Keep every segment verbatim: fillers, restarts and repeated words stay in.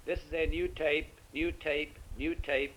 This is a new tape, new tape, new tape.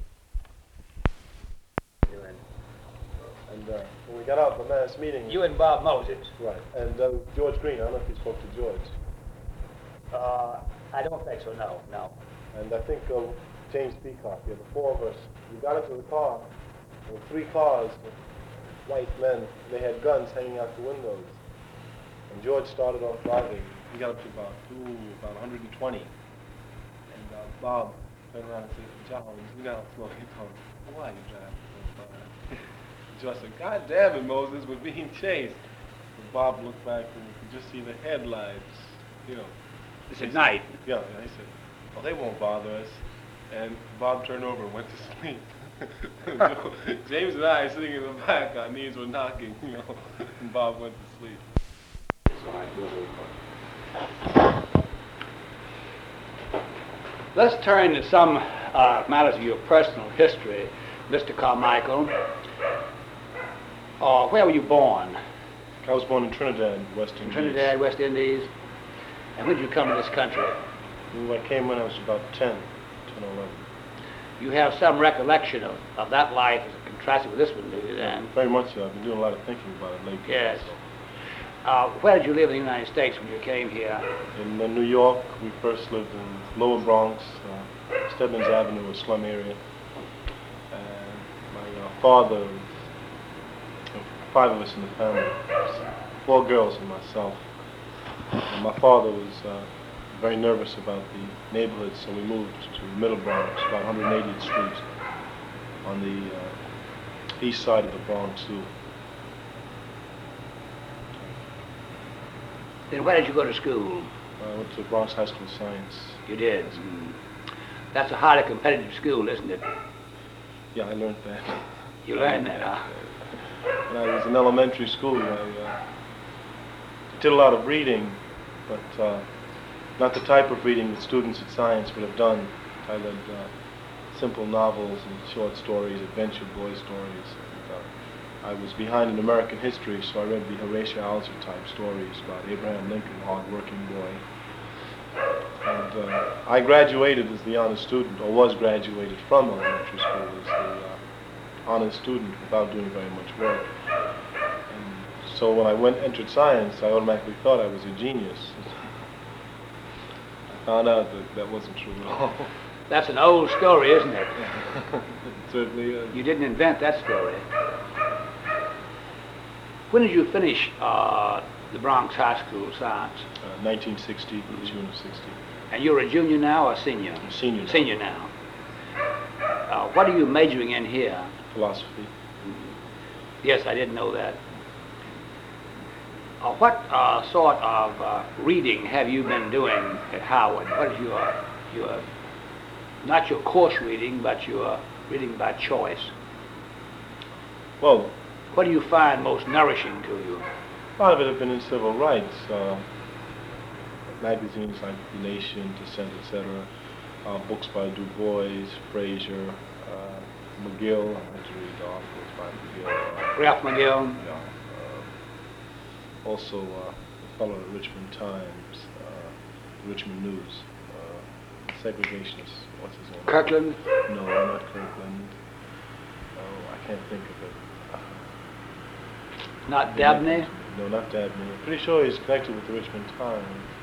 And uh, when we got out of the mass meeting... You and Bob Moses. Right. And uh, George Green, I don't know if you spoke to George. Uh, I don't think so, no, no. And I think uh, James Peacock, yeah, the four of us, we got into the car. There were three cars with white men. They had guns hanging out the windows. And George started off driving. He got up to about, ooh, about one hundred twenty. And uh, Bob turned around and said, John, you got to slow it down. Why are you driving so fast? George said, God damn it, Moses, we're being chased. And Bob looked back and you could just see the headlights, you know. It's at night. Yeah, yeah, he said, well, they won't bother us. And Bob turned over and went to sleep. James and I sitting in the back, our knees were knocking, you know, and Bob went to sleep. Let's turn to some uh, matters of your personal history, Mister Carmichael. Uh, where were you born? I was born in Trinidad, West Indies. Trinidad, West Indies. And when did you come to this country? I came when I was about ten, ten or eleven. You have some recollection of, of that life as a contrasted with this one, do you then? Very much so. I've been doing a lot of thinking about it lately. Yes. Uh, where did you live in the United States when you came here? In uh, New York, we first lived in Lower Bronx, uh, Stebbins Avenue, a slum area. And my uh, father, uh, five of us in the family, four girls and myself. And my father was uh, very nervous about the neighborhood, so we moved to Middle Bronx, about one hundred eightieth Street, on the uh, east side of the Bronx Zoo. Then where did you go to school? I went to Bronx High School of Science. You did? Mm. That's a highly competitive school, isn't it? Yeah, I learned that. You learned that, huh? When I was in elementary school, I uh, did a lot of reading, but uh, not the type of reading that students at science would have done. I read uh, simple novels and short stories, adventure boy stories. And, uh, I was behind in American history, so I read the Horatio Alger type stories about Abraham Lincoln, hard-working boy. And uh, I graduated as the honor student, or was graduated from elementary school as the uh, honor student without doing very much work. And so when I went entered science, I automatically thought I was a genius. I found out that that wasn't true at all. That's an old story, isn't it? It certainly is. You didn't invent that story. When did you finish uh, the Bronx High School of Science? Uh, nineteen sixty, June of sixty. And you're a junior now or a senior? I'm a senior now. Senior now. Uh, what are you majoring in here? Philosophy. Yes, I didn't know that. Uh, what uh, sort of uh, reading have you been doing at Howard? What is your, your, not your course reading, but your reading by choice? Well, what do you find most nourishing to you? a lot of it have been in civil rights. Uh, magazines like The Nation, Dissent, et cetera. Uh, books by Du Bois, Fraser, uh, McGill. I had to read articles by McGill. Uh, Ralph McGill? Yeah. Uh, also, uh, the fellow at Richmond Times, uh, Richmond News, uh, segregationist. What's his name? Kirkland? No, not Kirkland. Oh, I can't think of it. Not Dabney? No, not Dabney. I'm pretty sure he's connected with the Richmond Times.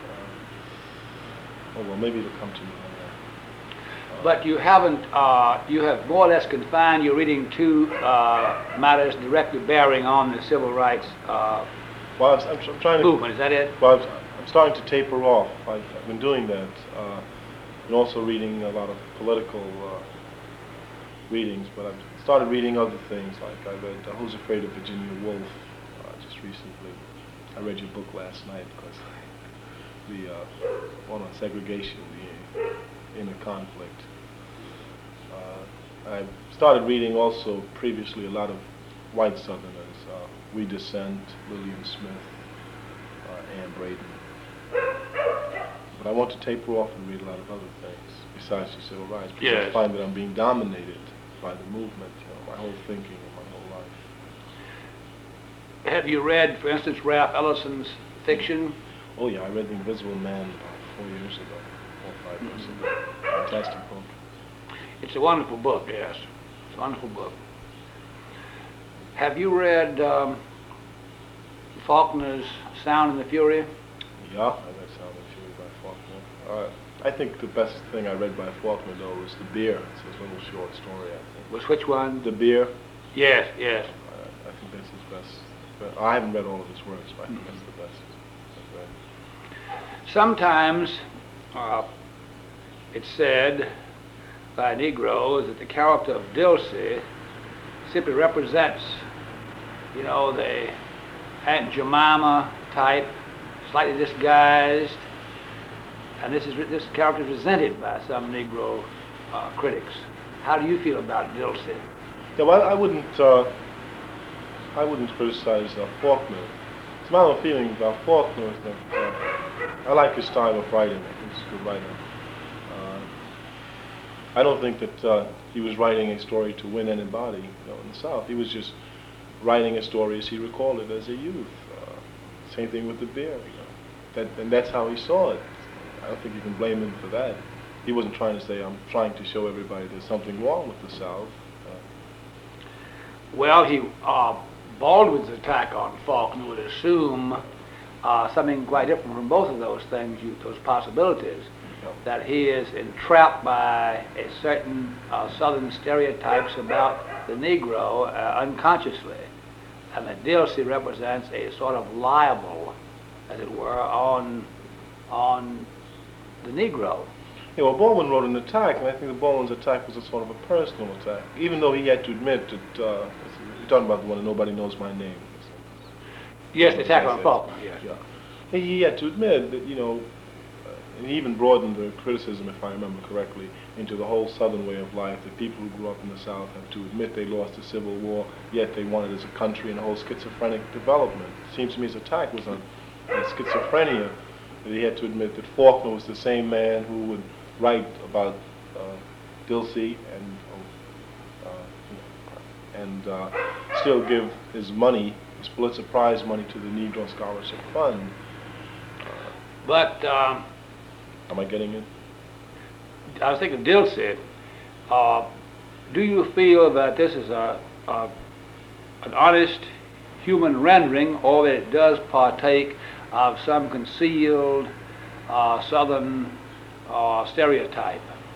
Uh, oh, well, maybe it'll come to me on that. Uh, But you haven't, uh, you have more or less confined your reading to uh, matters directly bearing on the civil rights uh, well, I'm, I'm trying to... movement, is that it? Well, I'm, I'm starting to taper off. I've, I've been doing that. Uh, and also reading a lot of political uh, readings, but I've started reading other things, like I read uh, Who's Afraid of Virginia Woolf uh, just recently. I read your book last night, because the uh, one on segregation, the inner conflict. Uh, I started reading also previously a lot of white Southerners, uh, We Dissent, Lillian Smith, uh, Ann Braden. But I want to taper off and read a lot of other things besides the civil rights, because Yes. I find that I'm being dominated by the movement, you know, my whole thinking and my whole life. Have you read, for instance, Ralph Ellison's fiction? Oh yeah, I read The Invisible Man about four years ago. four or five books of it. Fantastic book. It's a wonderful book, yes. It's a wonderful book. Have you read um, Faulkner's Sound and the Fury? Yeah, I read Sound and Fury by Faulkner. Uh, I think the best thing I read by Faulkner, though, was The Beer. It's his little short story, I think. Was which one? The Beer. Yes, yes. Uh, I think that's his best. But I haven't read all of his works, but I think that's the best I've read. Sometimes uh, it's said by Negroes that the character of Dilsey simply represents, you know, the Aunt Jemima type, slightly disguised, and this is this character is resented by some Negro uh, critics. How do you feel about Dilsey? Yeah, well, I wouldn't. Uh, I wouldn't criticize uh, Faulkner. It's my own feeling about Faulkner is that uh, I like his style of writing. I think he's a good writer. Uh, I don't think that uh, he was writing a story to win anybody, you know, in the South. He was just writing a story as he recalled it as a youth. Uh, same thing with The Beer, you know. That, and that's how he saw it. I don't think you can blame him for that. He wasn't trying to say, I'm trying to show everybody there's something wrong with the South. Uh, Well, he uh, Baldwin's attack on Faulkner would assume uh, something quite different from both of those things, you, those possibilities. Yep. That he is entrapped by a certain uh, Southern stereotypes about the Negro uh, unconsciously, and that Dilsey represents a sort of libel, as it were, on on the Negro. Yeah, well, Baldwin wrote an attack, and I think that Baldwin's attack was a sort of a personal attack, even though he had to admit that, uh, you're talking about the one that Nobody Knows My Name. Yes, the attack on Faulkner, yes. Yeah. He had to admit that, you know, uh, and he even broadened the criticism, if I remember correctly, into the whole Southern way of life, that people who grew up in the South have to admit they lost the Civil War, yet they wanted as a country and a whole schizophrenic development. It seems to me his attack was on, on schizophrenia, that he had to admit that Faulkner was the same man who would write about uh, Dilsey and uh, and uh, still give his money, his Pulitzer Prize money, to the Negro Scholarship Fund. But um, Am I getting it? I was thinking Dilsey, uh, do you feel that this is a, a an honest human rendering, or that it does partake of some concealed uh, Southern uh, stereotype?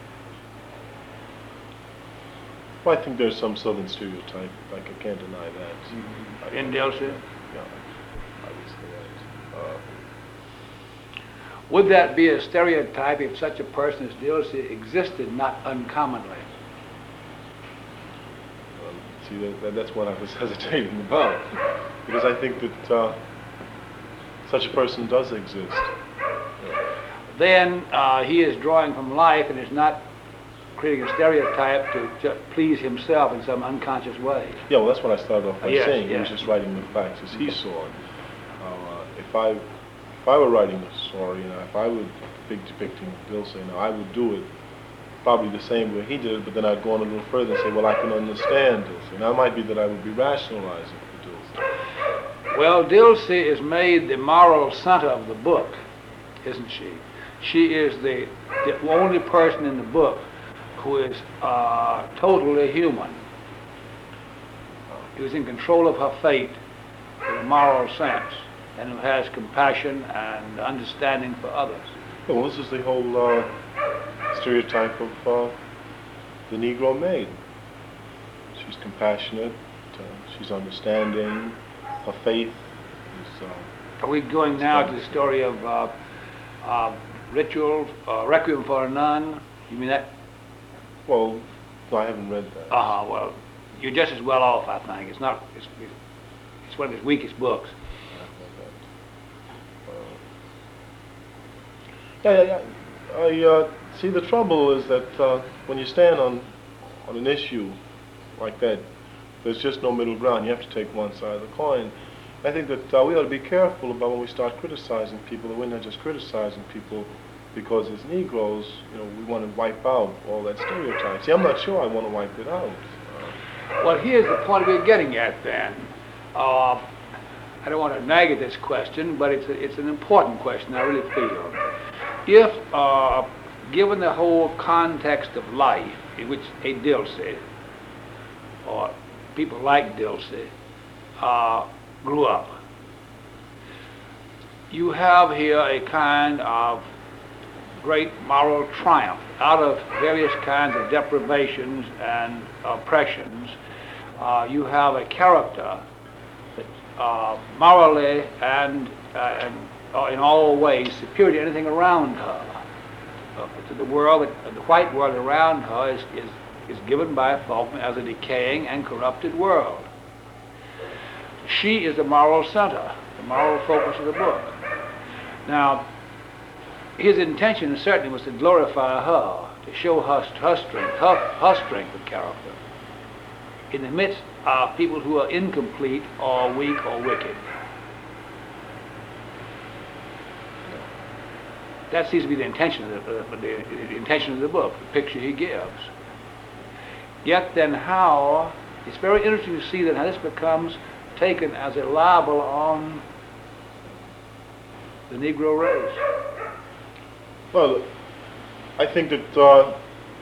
Well, I think there's some Southern stereotype. Like, I can't deny that. Mm-hmm. In Dilsey? Yeah, obviously that. Uh, Would that be a stereotype if such a person as Dilsey existed not uncommonly? um, see, that, that, that's what I was hesitating about, because I think that uh, such a person does exist. Then uh, he is drawing from life and is not creating a stereotype to, to please himself in some unconscious way. Yeah, well, that's what I started off by Uh, yes, saying. He yes. was just writing the facts as he saw it. Uh, if I, if I were writing a story, you know, if I were big depicting Dilsey, you know, I would do it probably the same way he did it, but then I'd go on a little further and say, well, I can understand Dilsey. Now, it might be that I would be rationalizing for Dilsey. Well, Dilsey is made the moral center of the book, isn't she? She is the, the only person in the book who is uh, totally human, who is in control of her fate in a moral sense, and who has compassion and understanding for others. Yeah, well, this is the whole uh, stereotype of uh, the Negro maid. She's compassionate, uh, she's understanding, her faith is... Uh, Are we going now to the story of uh, uh, Ritual, uh, Requiem for a Nun? You mean that? well, no, I haven't read that. Uh-huh, well, you're just as well off, I think. It's not, it's, it's one of his weakest books. Uh, yeah, yeah, yeah. I uh, see. The trouble is that uh, when you stand on on an issue like that, there's just no middle ground. You have to take one side of the coin. I think that uh, we ought to be careful about when we start criticizing people, that we're not just criticizing people because as Negroes, you know, we want to wipe out all that stereotype. See, I'm not sure I want to wipe it out. Uh, Well, here's the point we're getting at then. Uh, I don't want to nag at this question, but it's, a, it's an important question, I really feel. If uh, given the whole context of life in which a Dilsey, or people like Dilsey, uh, grew up, you have here a kind of great moral triumph out of various kinds of deprivations and oppressions. Uh, you have a character that uh, morally and, uh, and uh, in all ways superior to anything around her. Uh, to the world, the white world around her is, is, is given by Faulkner as a decaying and corrupted world. She is the moral center, the moral focus of the book. Now, his intention certainly was to glorify her, to show her, her strength, her, her strength of character, in the midst of people who are incomplete or weak or wicked. That seems to be the intention of the, uh, the, the intention of the book, the picture he gives. Yet then how, it's very interesting to see that how this becomes taken as a libel on the Negro race. Well, I think that uh,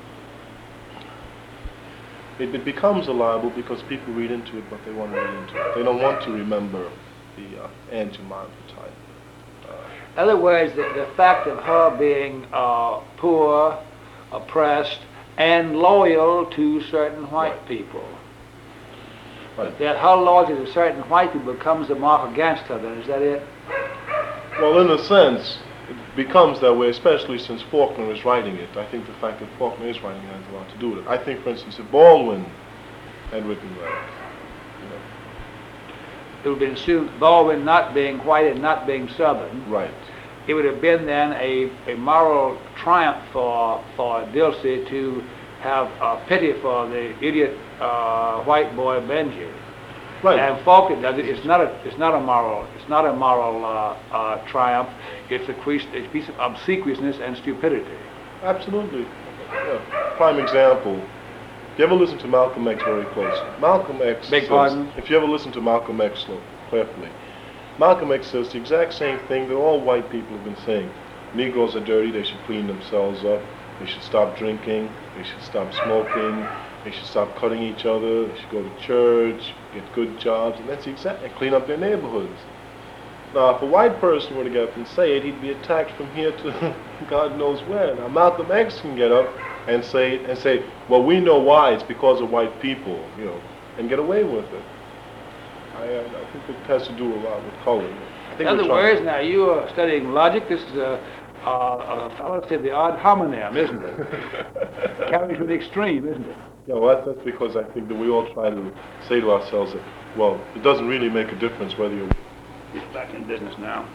it, it becomes a libel because people read into it what they want to read into it. They don't want to remember the uh, Aunt Jemima type. In other words, the, the fact of her being uh, poor, oppressed, and loyal to certain white right. people. Right. That her loyalty to certain white people becomes a mark against her, then, is that it? Well, in a sense, it becomes that way, especially since Faulkner is writing it. I think the fact that Faulkner is writing it has a lot to do with it. I think, for instance, if Baldwin had written that, you know, it would have been assumed Baldwin not being white and not being Southern. Right. It would have been then a, a moral triumph for for Dilsey to have uh, pity for the idiot uh, white boy Benji. Right. And Faulkner does it. It's not a it's not a moral it's not a moral uh, uh, triumph. It's a, piece, a piece of obsequiousness and stupidity. Absolutely. Yeah. Prime example. If you ever listen to Malcolm X very closely, Malcolm X Beg says, pardon? if you ever listen to Malcolm X slow, carefully, Malcolm X says the exact same thing that all white people have been saying. Negroes are dirty, they should clean themselves up, they should stop drinking, they should stop smoking, they should stop cutting each other, they should go to church, get good jobs, and that's exactly, and clean up their neighborhoods. Now, if a white person were to get up and say it, he'd be attacked from here to God knows where. Now, Malcolm X can get up and say and say, well, we know why. It's because of white people, you know, and get away with it. I, I, I think it has to do a lot with color. I think In other we're words, now you are studying logic. This is a, a, a fallacy of the odd homonym, isn't it? Carried to the extreme, isn't it? Yeah, well, that's, that's because I think that we all try to say to ourselves that, well, it doesn't really make a difference whether you're back in business now.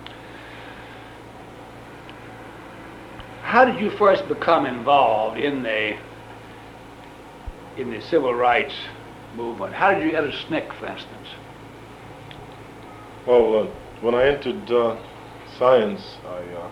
How did you first become involved in the in the civil rights movement? How did you enter S N C C, for instance? Well, uh, when I entered uh, science, I uh,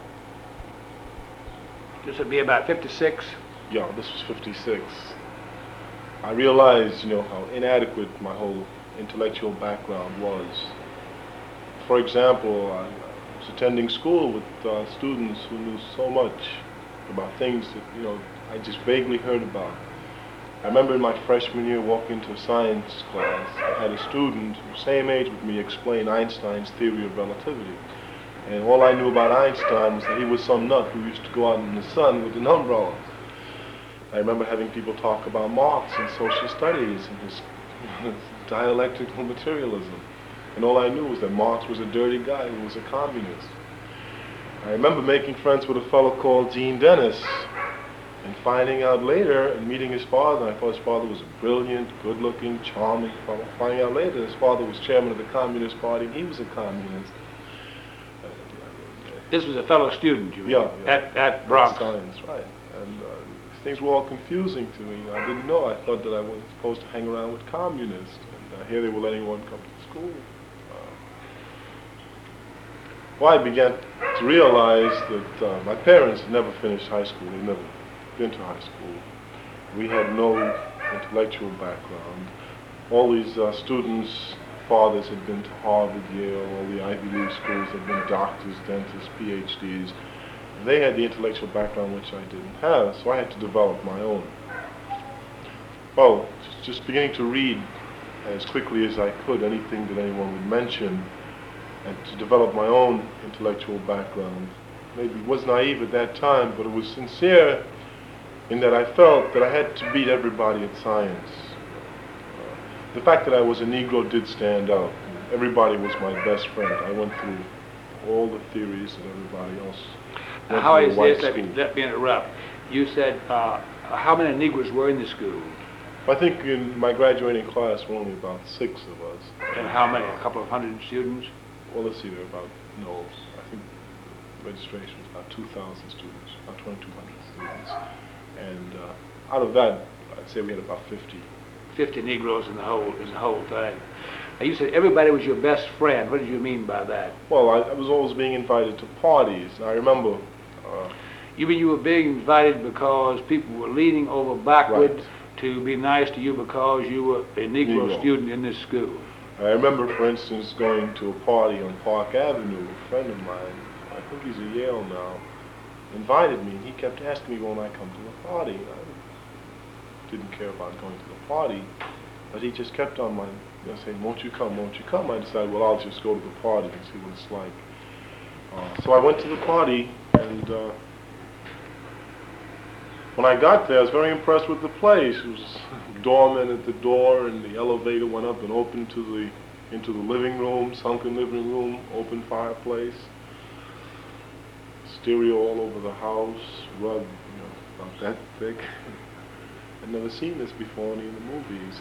this would be about fifty-six. Yeah, this was fifty-six. I realized, you know, how inadequate my whole intellectual background was. For example, I was attending school with uh, students who knew so much about things that, you know, I just vaguely heard about. I remember in my freshman year walking into a science class, I had a student the same age with me explain Einstein's theory of relativity. And all I knew about Einstein was that he was some nut who used to go out in the sun with an umbrella. I remember having people talk about Marx and social studies and his, his dialectical materialism. And all I knew was that Marx was a dirty guy who was a communist. I remember making friends with a fellow called Gene Dennis and finding out later and meeting his father. I thought his father was a brilliant, good-looking, charming fellow. Finding out later his father was chairman of the Communist Party and he was a communist. This was a fellow student, you mean? Yeah. yeah. At, at Bronx. Science, right. And uh, things were all confusing to me. I didn't know. I thought that I was supposed to hang around with communists. And uh, here they were letting one come to school. Well, I began to realize that uh, my parents had never finished high school. They'd never been to high school. We had no intellectual background. All these uh, students' fathers had been to Harvard, Yale, all the Ivy League schools, had been doctors, dentists, P H Ds. They had the intellectual background which I didn't have, so I had to develop my own. Well, just, just beginning to read as quickly as I could anything that anyone would mention, and to develop my own intellectual background. Maybe it was naive at that time, but it was sincere in that I felt that I had to beat everybody at science. Uh, the fact that I was a Negro did stand out. Everybody was my best friend. I went through all the theories that everybody else went Now, how through is in white this? Let me, school. let me interrupt. You said uh, how many Negroes were in the school? I think in my graduating class were only about six of us. And how many? A couple of hundred students? Well, let's see, there were about, no, I think registration was about two thousand students, about twenty-two hundred students. And uh, out of that, I'd say we had about fifty. Fifty Negroes in the whole in the whole thing. Now, you said everybody was your best friend. What did you mean by that? Well, I, I was always being invited to parties. I remember... Uh, You mean you were being invited because people were leaning over backward Right. to be nice to you because you were a Negro, Negro. student in this school? I remember, for instance, going to a party on Park Avenue. A friend of mine, I think he's at Yale now, invited me, and he kept asking me when I come to the party. I didn't care about going to the party, but he just kept on my, you know, saying, "Won't you come? Won't you come?" I decided, well, I'll just go to the party and see what it's like. Uh, so I went to the party, and uh, when I got there, I was very impressed with the place. It was doorman at the door, and the elevator went up and opened to the into the living room, sunken living room, open fireplace, stereo all over the house, rug, you know, about that thick. I'd never seen this before in the movies.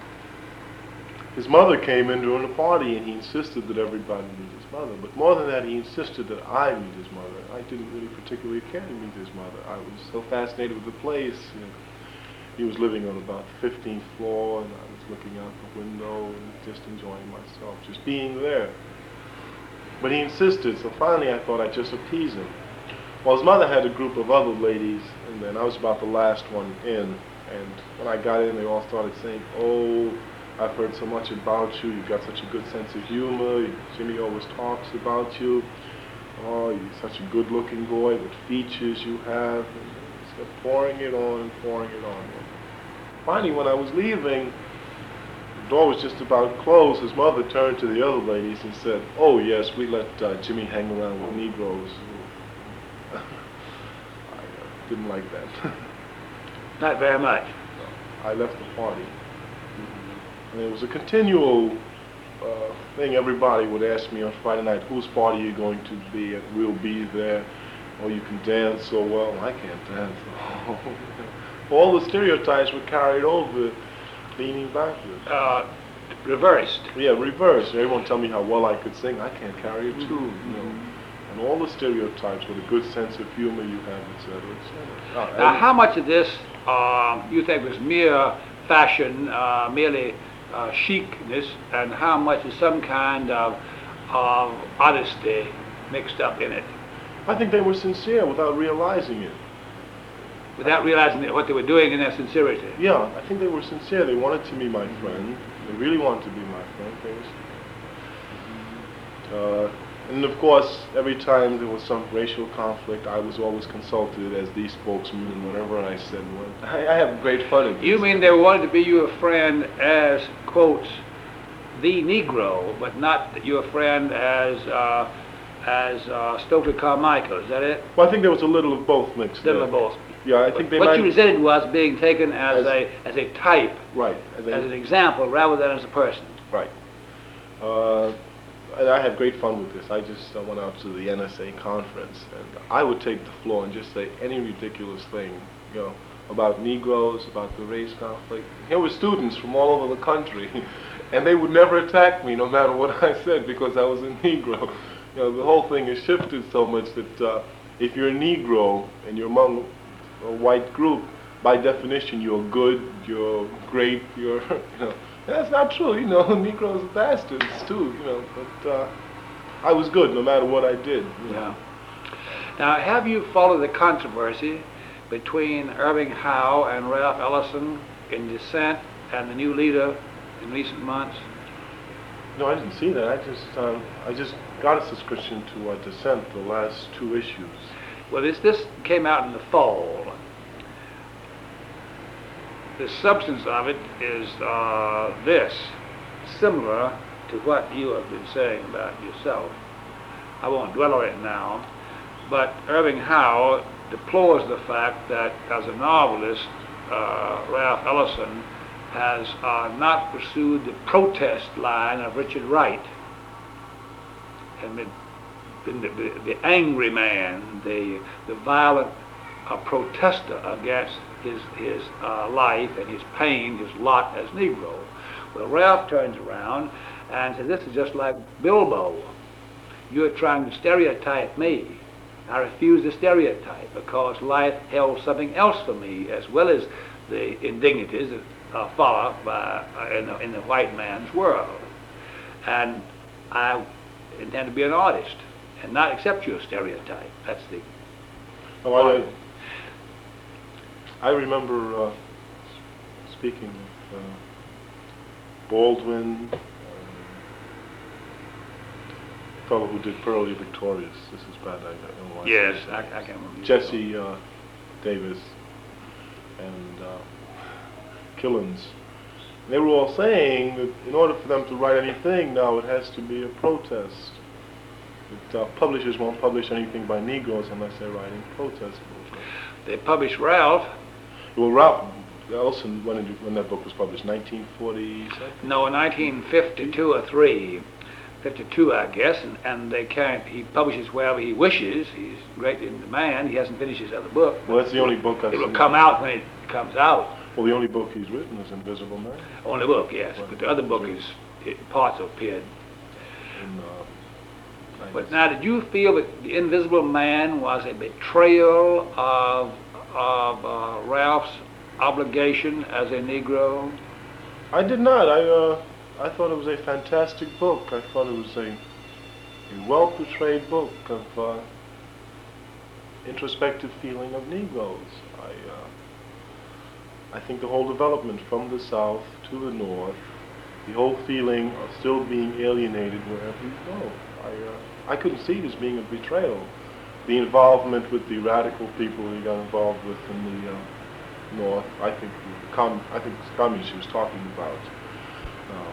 His mother came in during the party, and he insisted that everybody meet his mother. But more than that, he insisted that I meet his mother. I didn't really particularly care to meet his mother. I was so fascinated with the place. You know, he was living on about the fifteenth floor, and I was looking out the window and just enjoying myself, just being there. But he insisted, so finally I thought I'd just appease him. Well, his mother had a group of other ladies, and then I was about the last one in. And when I got in, they all started saying, "Oh, I've heard so much about you. You've got such a good sense of humor. Jimmy always talks about you. Oh, you're such a good-looking boy. What features you have." And they just kept pouring it on and pouring it on. Finally, when I was leaving, the door was just about closed. His mother turned to the other ladies and said, "Oh, yes, we let uh, Jimmy hang around with Negroes." I uh, didn't like that. Not very much. I left the party. And it was a continual uh, thing. Everybody would ask me on Friday night, "Whose party are you going to be at? We'll be there." "Oh, you can dance so well." "I can't dance." All the stereotypes were carried over, leaning backward. Uh, reversed. Yeah, reverse. Everyone tell me how well I could sing. I can't carry a tune, you know. And all the stereotypes with a good sense of humor you have, et cetera, et cetera. Now, how much of this uh, you think was mere fashion, uh, merely uh, chicness, and how much is some kind of, of honesty mixed up in it, I think they were sincere without realizing it. without realizing that what they were doing in their sincerity? Yeah, I think they were sincere. They wanted to be my friend. They really wanted to be my friend. They was, uh, and of course, every time there was some racial conflict, I was always consulted as the spokesman, and whatever I said went. I, I have great fun of this. You mean they wanted to be your friend as, quotes, the Negro, but not your friend as uh, as uh, Stokely Carmichael, is that it? Well, I think there was a little of both mixed Little in. of both. Yeah, I think they What might... you resented was being taken as, As- a as a type, Right. And as they, an example, rather than as a person. right. Uh, and I had great fun with this. I just uh, went out to the N S A conference, and I would take the floor and just say any ridiculous thing, you know, about Negroes, about the race conflict. Here were students from all over the country, and they would never attack me no matter what I said because I was a Negro. You know, the whole thing has shifted so much that uh, if you're a Negro and you're among a white group, by definition you're good, you're great, you're, you know, that's not true. You know, Negroes are bastards too, you know, but uh, I was good no matter what I did. You know. Yeah. Now, have you followed the controversy between Irving Howe and Ralph Ellison in dissent and the new leader in recent months? No, I didn't see that. I just, um, I just got a subscription to uh, Dissent, the last two issues. Well, this, this came out in the fall. The substance of it is uh, this, similar to what you have been saying about yourself. I won't dwell on it now, but Irving Howe deplores the fact that as a novelist, uh, Ralph Ellison has uh, not pursued the protest line of Richard Wright and been, been the, the, the angry man, the, the violent uh, protester against his, his uh, life and his pain, his lot as Negro. Well, Ralph turns around and says, this is just like Bilbo. You're trying to stereotype me. I refuse the stereotype because life held something else for me, as well as the indignities that uh, follow by, uh, in, the, in the white man's world. And I intend to be an artist and not accept your stereotype. That's the... Oh, I, I remember uh, speaking of uh, Baldwin, fellow who did Pearl You're Victorious. This is bad. I don't know why. Yes, I, I can't remember. Jesse uh, Davis and uh, Killens. They were all saying that in order for them to write anything now, it has to be a protest. That uh, publishers won't publish anything by Negroes unless they're writing protest books. They published Ralph. Well, Ralph Ellison, when, it, when that book was published, nineteen forty-seven? No, nineteen fifty-two or three. fifty-two, I guess, and, and they can't, he publishes wherever he wishes. He's great in demand. He hasn't finished his other book. Well, that's the only book I've It will seen. come out when it comes out. Well, the only book he's written is Invisible Man. Only book, yes. Right. But the other book is, it, parts appeared. In, uh, But now, did you feel that The Invisible Man was a betrayal of, of uh, Ralph's obligation as a Negro? I did not. I uh, I thought it was a fantastic book. I thought it was a, a well-portrayed book of uh, introspective feeling of Negroes. I uh, I think the whole development from the South to the North, the whole feeling of still being alienated wherever you go. I uh, I couldn't see it as being a betrayal. The involvement with the radical people he got involved with in the uh, North, I think the com I think it's communists he was talking about. Uh,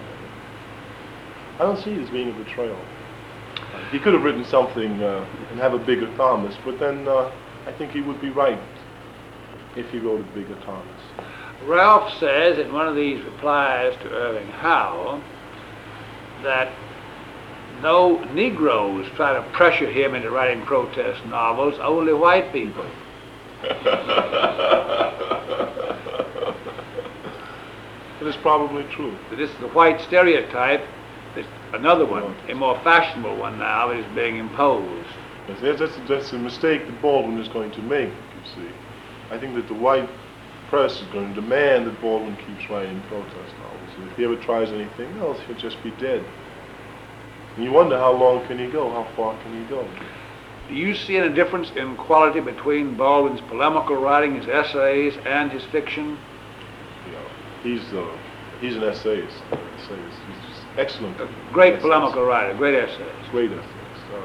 I don't see it as being a betrayal. Uh, he could have written something uh, and have a bigger Thomas, but then uh, I think he would be right if he wrote a bigger Thomas. Ralph says in one of these replies to Irving Howe that no Negroes try to pressure him into writing protest novels, only white people. It is probably true. This is the white stereotype, that another one, a more fashionable one now, is being imposed. Yes, that's, that's a mistake that Baldwin is going to make, you see. I think that the white press is going to demand that Baldwin keeps writing protest novels. And if he ever tries anything else, he'll just be dead. And you wonder how long can he go, how far can he go? Do you see any difference in quality between Baldwin's polemical writing, his essays, and his fiction? You know, he's, uh, he's an essayist. essayist. He's just excellent. A great essays. polemical writer, great essays. Great essays. Uh,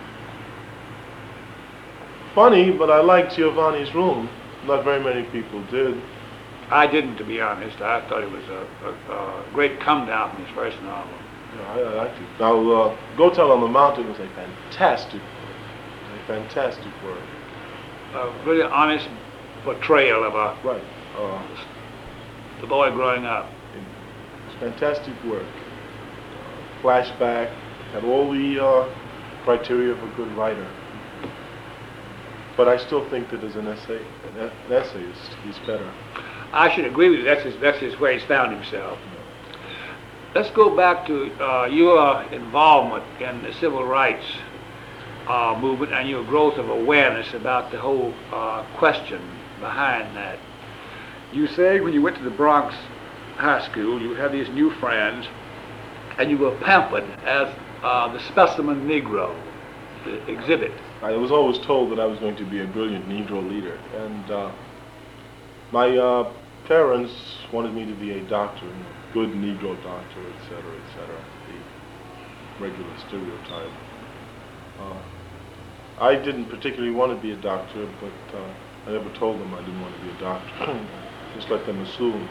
funny, but I liked Giovanni's Room. Not very many people did. I didn't, to be honest. I thought it was a, a, a great come down from his first novel. Yeah, I, I liked it. Now, uh, Go Tell on the Mountain was a fantastic work. A fantastic work. A really honest portrayal of a, Right. Uh, the boy growing up. It's fantastic work. Uh, flashback, had all the uh, criteria of a good writer. But I still think that as an essay, an, an essayist, he's better. I should agree with you. That's his, that's his where he's found himself. Let's go back to uh, your involvement in the civil rights uh, movement and your growth of awareness about the whole uh, question behind that. You say when you went to the Bronx High School, you had these new friends, and you were pampered as uh, the specimen Negro, the exhibit. I was always told that I was going to be a brilliant Negro leader, and uh, my uh, parents wanted me to be a doctor, a good Negro doctor, et cetera, et cetera, the regular stereotype. Uh, I didn't particularly want to be a doctor, but uh, I never told them I didn't want to be a doctor. Just let them assume.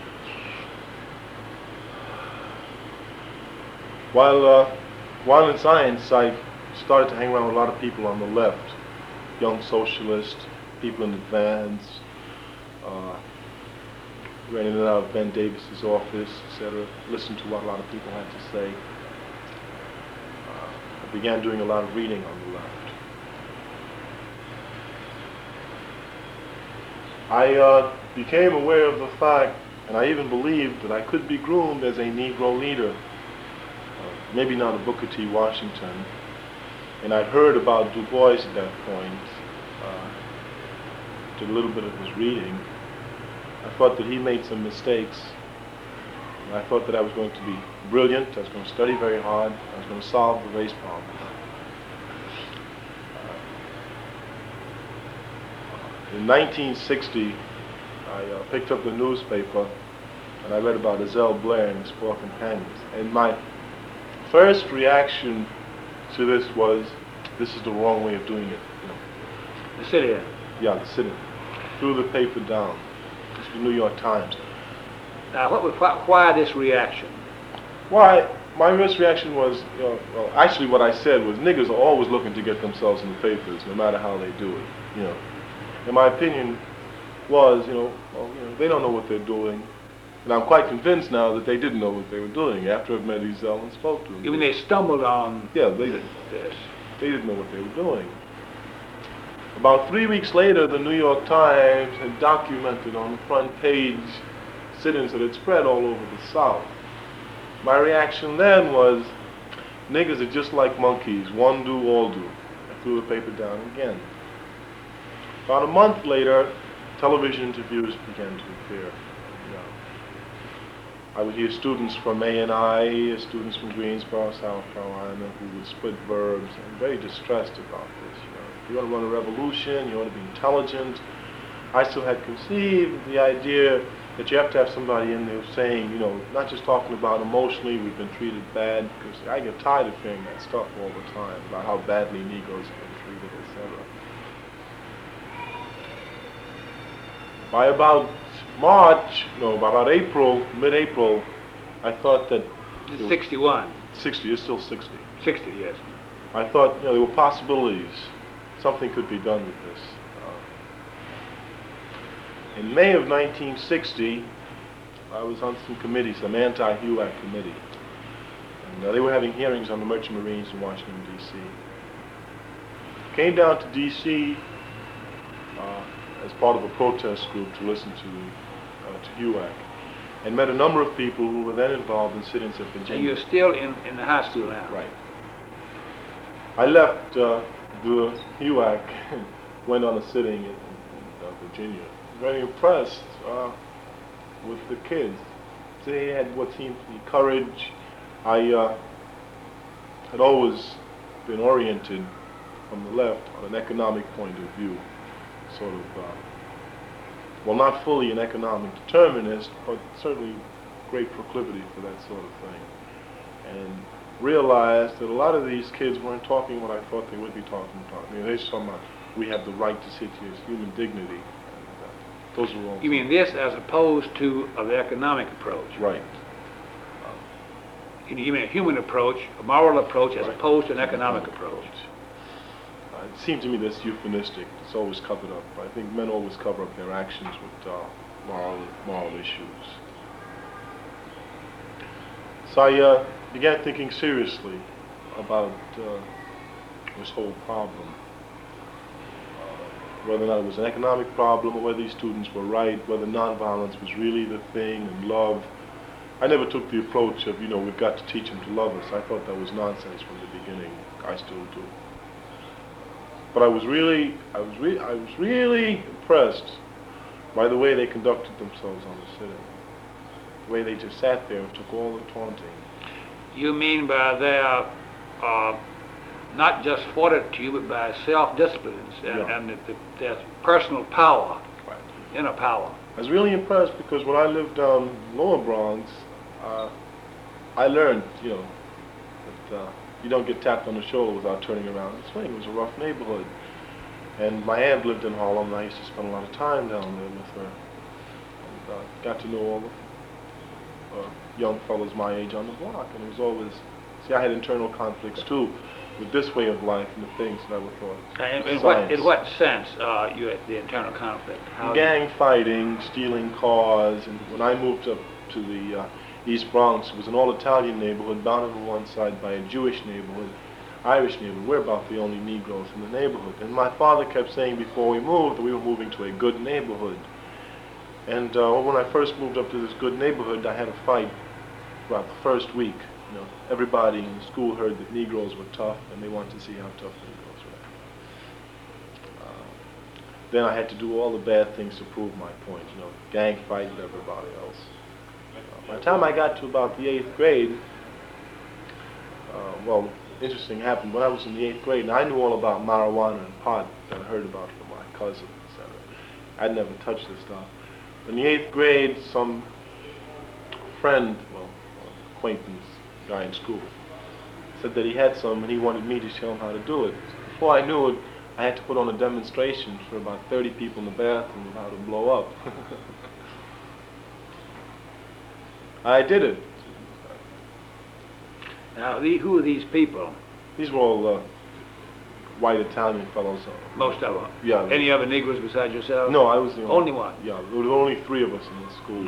While, uh, while in science, I started to hang around with a lot of people on the left, young socialists, people in advance, uh, ran in and out of Ben Davis's office, et cetera. Listened to what a lot of people had to say. Uh, I began doing a lot of reading on the left. I uh, became aware of the fact, and I even believed that I could be groomed as a Negro leader. Uh, maybe not a Booker T. Washington. And I'd heard about Du Bois at that point. Uh, did a little bit of his reading. I thought that he made some mistakes. And I thought that I was going to be brilliant. I was going to study very hard. I was going to solve the race problem. In nineteen sixty, I uh, picked up the newspaper and I read about Azelle Blair and his four companions. And my first reaction to this was, this is the wrong way of doing it. You know. The sit-in. Yeah, the sit-in. Threw the paper down. It's the New York Times. Now, what was, why, why this reaction? Why? My first reaction was, you know, well, actually what I said was, niggers are always looking to get themselves in the papers, no matter how they do it. You know. And my opinion was, you know, well, you know, they don't know what they're doing. And I'm quite convinced now that they didn't know what they were doing after I've met Ezell and spoke to them. Even they stumbled on yeah, they, this. They didn't know what they were doing. About three weeks later, the New York Times had documented on the front page sit-ins that had spread all over the South. My reaction then was, niggers are just like monkeys, one do, all do. I threw the paper down again. About a month later, television interviews began to appear. Yeah. I would hear students from A and I, students from Greensboro, South Carolina, who would split verbs and very distressed about this. You know, if you want to run a revolution, you want to be intelligent. I still had conceived the idea that you have to have somebody in there saying, you know, not just talking about emotionally, we've been treated bad, because I get tired of hearing that stuff all the time about how badly Negroes have been treated, et cetera. By about March, no, by about April, mid-April, I thought that... It's sixty-one. sixty, it's still sixty. sixty, yes. I thought, you know, there were possibilities. Something could be done with this. Uh, in May of nineteen sixty, I was on some committee, some anti-H U A C committee. And uh, they were having hearings on the Merchant Marines in Washington, D C Came down to D C uh, as part of a protest group to listen to, uh, to H U A C, and met a number of people who were then involved in sit-ins at Virginia. And you're still in, in the high school now? Right. I left uh, the H U A C, went on a sitting in, in uh, Virginia. Very impressed uh, with the kids. They had what seemed to be courage. I uh, had always been oriented from the left on an economic point of view, sort of, uh, well, not fully an economic determinist, but certainly great proclivity for that sort of thing. And realized that a lot of these kids weren't talking what I thought they would be talking about. I mean, they talking about, we have the right to sit here, it's human dignity. And, uh, those are all. You mean this as opposed to uh, the economic approach? Right. You mean a human approach, a moral approach, as Right. opposed to an economic approach? Uh, it seemed to me that's euphemistic. It's always covered up. I think men always cover up their actions with uh, moral, moral issues. So I uh, began thinking seriously about uh, this whole problem. Uh, whether or not it was an economic problem, or whether these students were right, whether nonviolence was really the thing, and love. I never took the approach of, you know, we've got to teach them to love us. I thought that was nonsense from the beginning. I still do. But I was really, I was re I was really impressed by the way they conducted themselves on the sit-in. The way they just sat there and took all the taunting. You mean by their, uh, not just fortitude, but by self-discipline and, Yeah. and the, the, their personal power, Right. inner power. I was really impressed because when I lived down Lower Bronx, uh, I learned, you know, that uh, you don't get tapped on the shoulder without turning around and swing. It was a rough neighborhood. And my aunt lived in Harlem, and I used to spend a lot of time down there with her. And uh, got to know all the uh, young fellows my age on the block. And it was always, see, I had internal conflicts too with this way of life and the things that I would thought. In, in, what, in what sense, uh, you had the internal conflict? How Gang fighting, stealing cars, and when I moved up to the uh, East Bronx, it was an all-Italian neighborhood bounded on one side by a Jewish neighborhood, Irish neighborhood. We're about the only Negroes in the neighborhood. And my father kept saying before we moved that we were moving to a good neighborhood. And uh, when I first moved up to this good neighborhood, I had a fight about the first week. You know, everybody in the school heard that Negroes were tough, and they wanted to see how tough Negroes were. Uh, then I had to do all the bad things to prove my point. You know, gang fight with everybody else. Uh, by the time I got to about the eighth grade, uh, well, interesting happened. When I was in the eighth grade, and I knew all about marijuana and pot that I heard about from my cousin, et cetera. I'd never touched this stuff. In the eighth grade, some friend, well, acquaintance, guy in school, said that he had some and he wanted me to show him how to do it. Before I knew it, I had to put on a demonstration for about thirty people in the bathroom of how to blow up. I did it. Now, the, who are these people? These were all uh, white Italian fellows. Uh, Most of them? Yeah. Any other Negroes besides yourself? No, I was the only, only one? Yeah, there were only three of us in the school.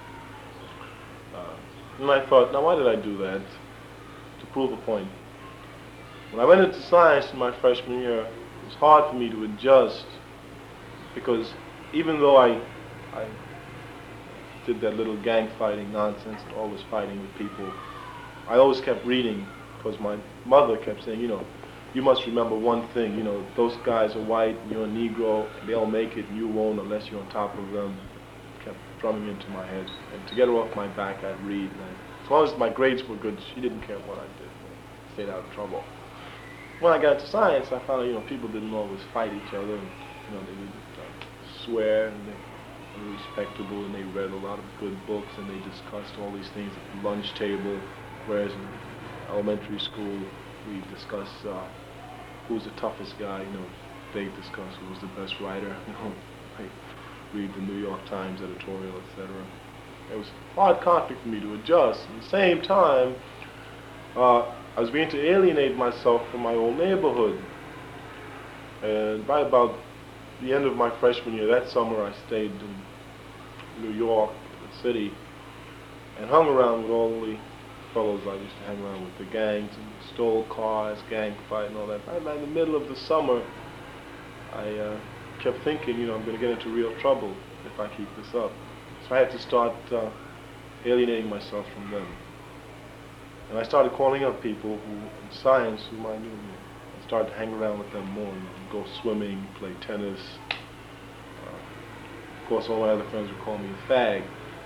Uh, and I thought, now why did I do that? To prove a point. When I went into science in my freshman year, it was hard for me to adjust because even though I, I did that little gang fighting nonsense and always fighting with people, I always kept reading because my mother kept saying, you know, you must remember one thing, you know, those guys are white and you're a Negro, and they'll make it and you won't unless you're on top of them. It kept drumming into my head. And to get her off my back, I'd read. And I, as long as my grades were good, she didn't care what I did. I stayed out of trouble. When I got into science, I found out, you know, people didn't always fight each other. And, you know, they would uh, swear and they were respectable and they read a lot of good books and they discussed all these things at the lunch table. Whereas in elementary school, we discuss uh, who's the toughest guy. You know, they discuss who was the best writer. You know, I read the New York Times editorial, et cetera. It was hard conflict for me to adjust. At the same time, uh, I was beginning to alienate myself from my old neighborhood. And by about the end of my freshman year, that summer, I stayed in New York, the city, and hung around with all the fellows I used to hang around with, the gangs, and stole cars, gang fight and all that. Right in the middle of the summer, I uh, kept thinking, you know, I'm going to get into real trouble if I keep this up. So I had to start uh, alienating myself from them. And I started calling up people who, in science, whom I knew. I started to hang around with them more, and go swimming, play tennis. Uh, of course, all my other friends would call me a fag.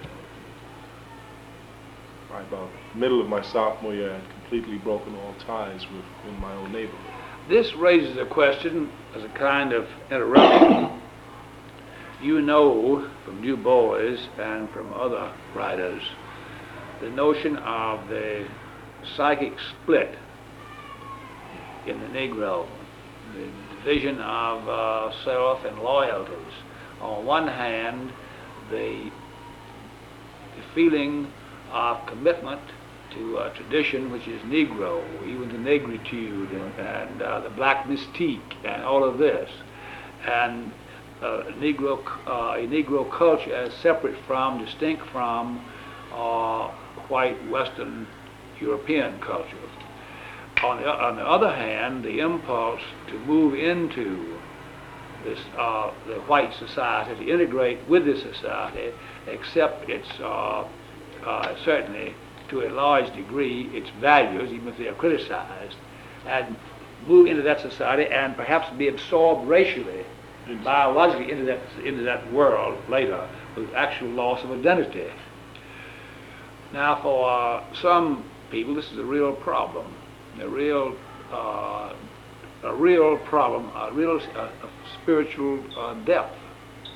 By about the middle of my sophomore year, I had completely broken all ties with in my own neighborhood. This raises a question as a kind of interruption. You know from Du Bois and from other writers the notion of the psychic split in the Negro, the division of uh, self and loyalties. On one hand, the, the feeling of commitment to uh, tradition, which is Negro, even the negritude and, and uh, the black mystique and all of this, and uh, Negro, uh, a Negro culture as separate from, distinct from uh, white Western European culture. On the, on the other hand, the impulse to move into this, uh, the white society, to integrate with this society, accept its, uh, uh, certainly to a large degree, its values, even if they are criticized, and move into that society and perhaps be absorbed racially, mm-hmm. biologically into that, into that world later with actual loss of identity. Now, for uh, some people, this is a real problem, a real, uh, a real problem, a real uh, a spiritual uh, depth.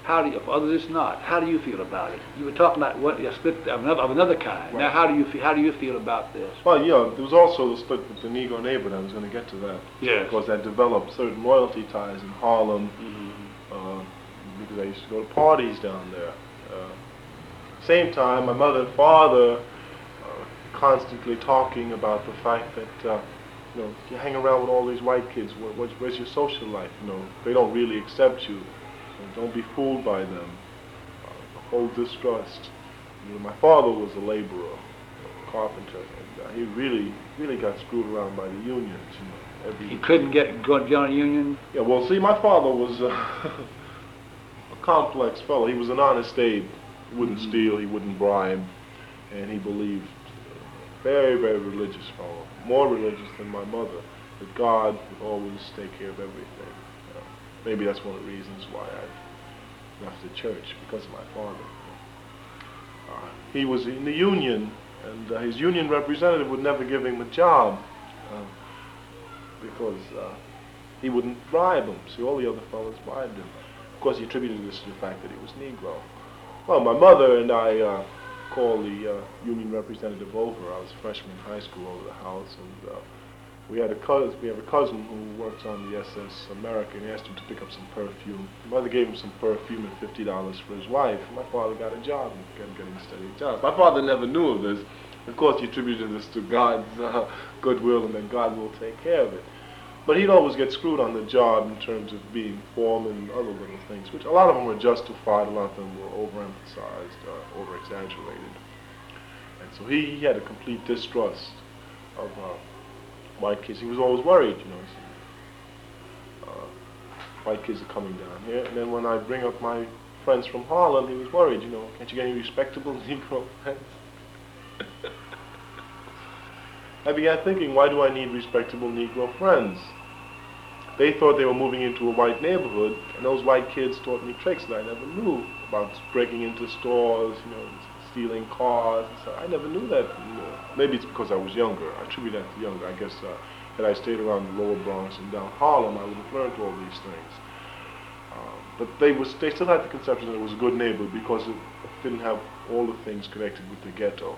How do you, if others not, how do you feel about it? You were talking about what, a split of another, of another kind. Now, Right. how do you feel, how do you feel about this? Well, yeah, there was also the split with the Negro neighborhood. I was going to get to that. Yes. Because that developed certain loyalty ties in Harlem, Mm-hmm. uh, because I used to go to parties down there. Uh, same time, my mother and father uh, constantly talking about the fact that, uh, you know, you hang around with all these white kids, what, what, where's your social life? You know, they don't really accept you. So don't be fooled by them. Uh, hold distrust. You know, my father was a laborer, a carpenter, and uh, he really, really got screwed around by the unions. You know, every He couldn't get, go join a union? Yeah, well, see, my father was uh, a complex fellow. He was an honest Abe. He wouldn't Mhm. steal, he wouldn't bribe, and he believed, uh, very, very religious fellow, more religious than my mother, that God would always take care of everything. Uh, maybe that's one of the reasons why I left the church, because of my father. Uh, he was in the union, and uh, his union representative would never give him a job, uh, because uh, he wouldn't bribe him. See, all the other fellows bribed him. Of course, he attributed this to the fact that he was Negro. Well, my mother and I uh, called the uh, union representative over. I was a freshman in high school, over the house, and uh, we had a cousin. We have a cousin who works on the S S America, and he asked him to pick up some perfume. My mother gave him some perfume and fifty dollars for his wife. My father got a job and kept getting steady jobs. My father never knew of this. Of course, he attributed this to God's uh, goodwill, and that God will take care of it. But he'd always get screwed on the job in terms of being foreman and other little things, which a lot of them were justified, a lot of them were overemphasized, uh, over-exaggerated. And so he, he had a complete distrust of uh, white kids. He was always worried, you know. He said, uh, white kids are coming down here. And then when I bring up my friends from Harlem, he was worried, you know, can't you get any respectable Negro friends? I began thinking, why do I need respectable Negro friends? They thought they were moving into a white neighborhood, and those white kids taught me tricks that I never knew about breaking into stores, you know, stealing cars. And so I never knew that. You know. Maybe it's because I was younger. I attribute that to younger. I guess uh, had I stayed around the lower Bronx and down Harlem, I would have learned all these things. Uh, but they was they still had the conception that it was a good neighborhood because it didn't have all the things connected with the ghetto.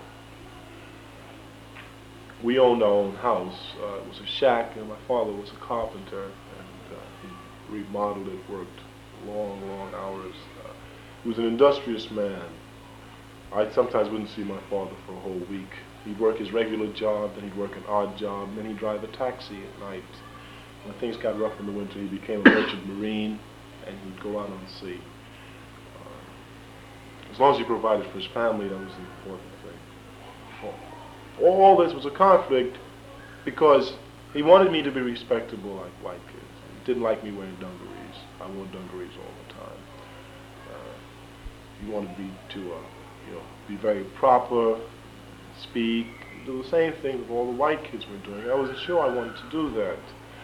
We owned our own house. Uh, it was a shack, and my father was a carpenter, and uh, he remodeled it, worked long, long hours. Uh, he was an industrious man. I sometimes wouldn't see my father for a whole week. He'd work his regular job, then he'd work an odd job, then he'd drive a taxi at night. When things got rough in the winter, he became a merchant marine, and he'd go out on the sea. Uh, as long as he provided for his family, that was the important thing. Oh. All this was a conflict because he wanted me to be respectable like white kids. He didn't like me wearing dungarees. I wore dungarees all the time. Uh, he wanted me to, uh, you know, be very proper, speak, do the same thing that all the white kids were doing. I wasn't sure I wanted to do that.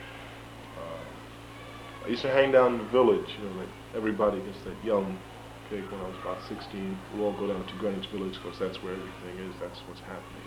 Uh, I used to hang down in the village. You know, like everybody gets that young kid when I was about sixteen. We'll all go down to Greenwich Village because that's where everything is. That's what's happening.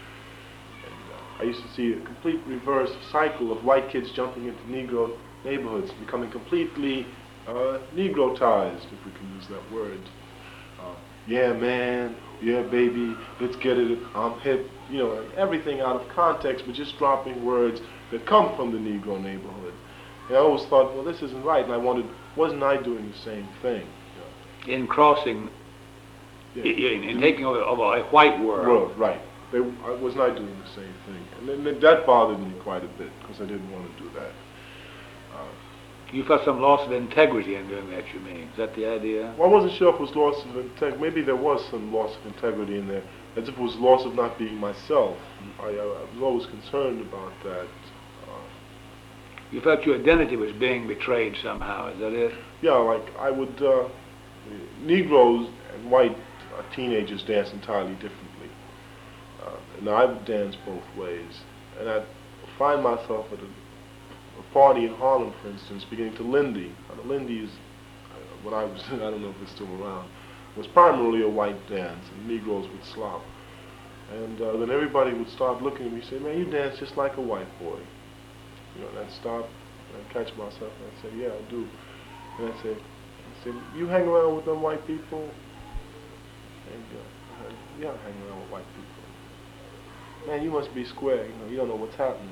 I used to see a complete reverse cycle of white kids jumping into Negro neighborhoods, becoming completely uh, Negrotized, if we can use that word. Uh, yeah, man, yeah, baby, let's get it, I'm hip, you know, everything out of context, but just dropping words that come from the Negro neighborhood. And I always thought, well, this isn't right, and I wondered, wasn't I doing the same thing? You know? In crossing, Yeah. in, in taking over, over a white world. World, right. They, I was not doing the same thing. And then, then that bothered me quite a bit because I didn't want to do that. Uh, You felt some loss of integrity in doing that, you mean? Is that the idea? well, I wasn't sure if it was loss of integrity. Maybe there was some loss of integrity in there, as if it was loss of not being myself. I, I, I was always concerned about that. Uh, You felt your identity was being betrayed somehow, is that it? yeah, like I would, uh, Negroes and white uh, teenagers dance entirely differently. Uh, and I would dance both ways. And I'd find myself at a, a party in Harlem, for instance, beginning to Lindy. Now, the Lindy's, uh, when I was, I don't know if it's still around, was primarily a white dance, and Negroes would slop. And uh, then everybody would start looking at me and say, man, you dance just like a white boy. You know, and I'd stop, and I'd catch myself, and I'd say, yeah, I do. And I'd say, He said, you hang around with them white people? And uh, I said, yeah, I hang around with white people. Man, you must be square, you know, you don't know what's happening.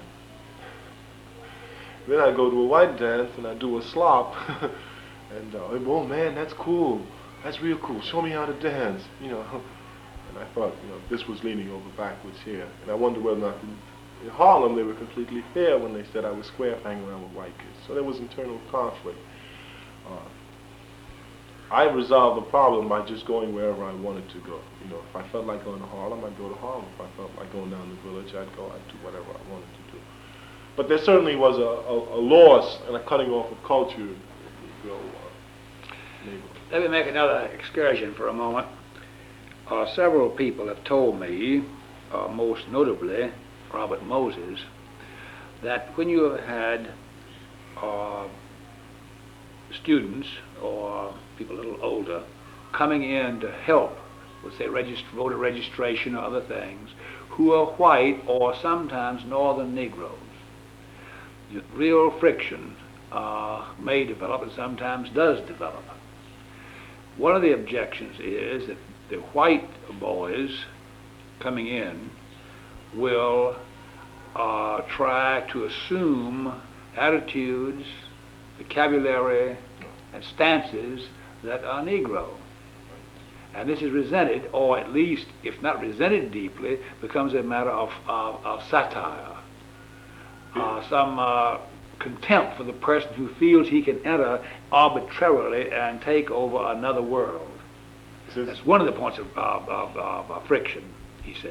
Then I go to a white dance and I do a slop. And, uh, oh man, that's cool. That's real cool. Show me how to dance, you know. And I thought, you know, this was leaning over backwards here. And I wondered whether or not in, in Harlem they were completely fair when they said I was square for hanging around with white kids. So there was internal conflict. Uh, I resolved the problem by just going wherever I wanted to go. You know, if I felt like going to Harlem, I'd go to Harlem. If I felt like going down the village, I'd go, I'd do whatever I wanted to do. But there certainly was a, a, a loss and a cutting off of culture in the Negro uh, neighborhood. Let me make another excursion for a moment. Uh, several people have told me, uh, most notably Robert Moses, that when you have had uh, students or people a little older coming in to help with, say, regist- voter registration or other things, who are white or sometimes northern Negroes, real friction uh, may develop and sometimes does develop. One of the objections is that the white boys coming in will uh, try to assume attitudes, vocabulary, and stances that are Negro. And this is resented, or at least, if not resented deeply, becomes a matter of, of, of satire. Uh, some uh, contempt for the person who feels he can enter arbitrarily and take over another world. That's one of the points of, of, of, of, of friction, he said.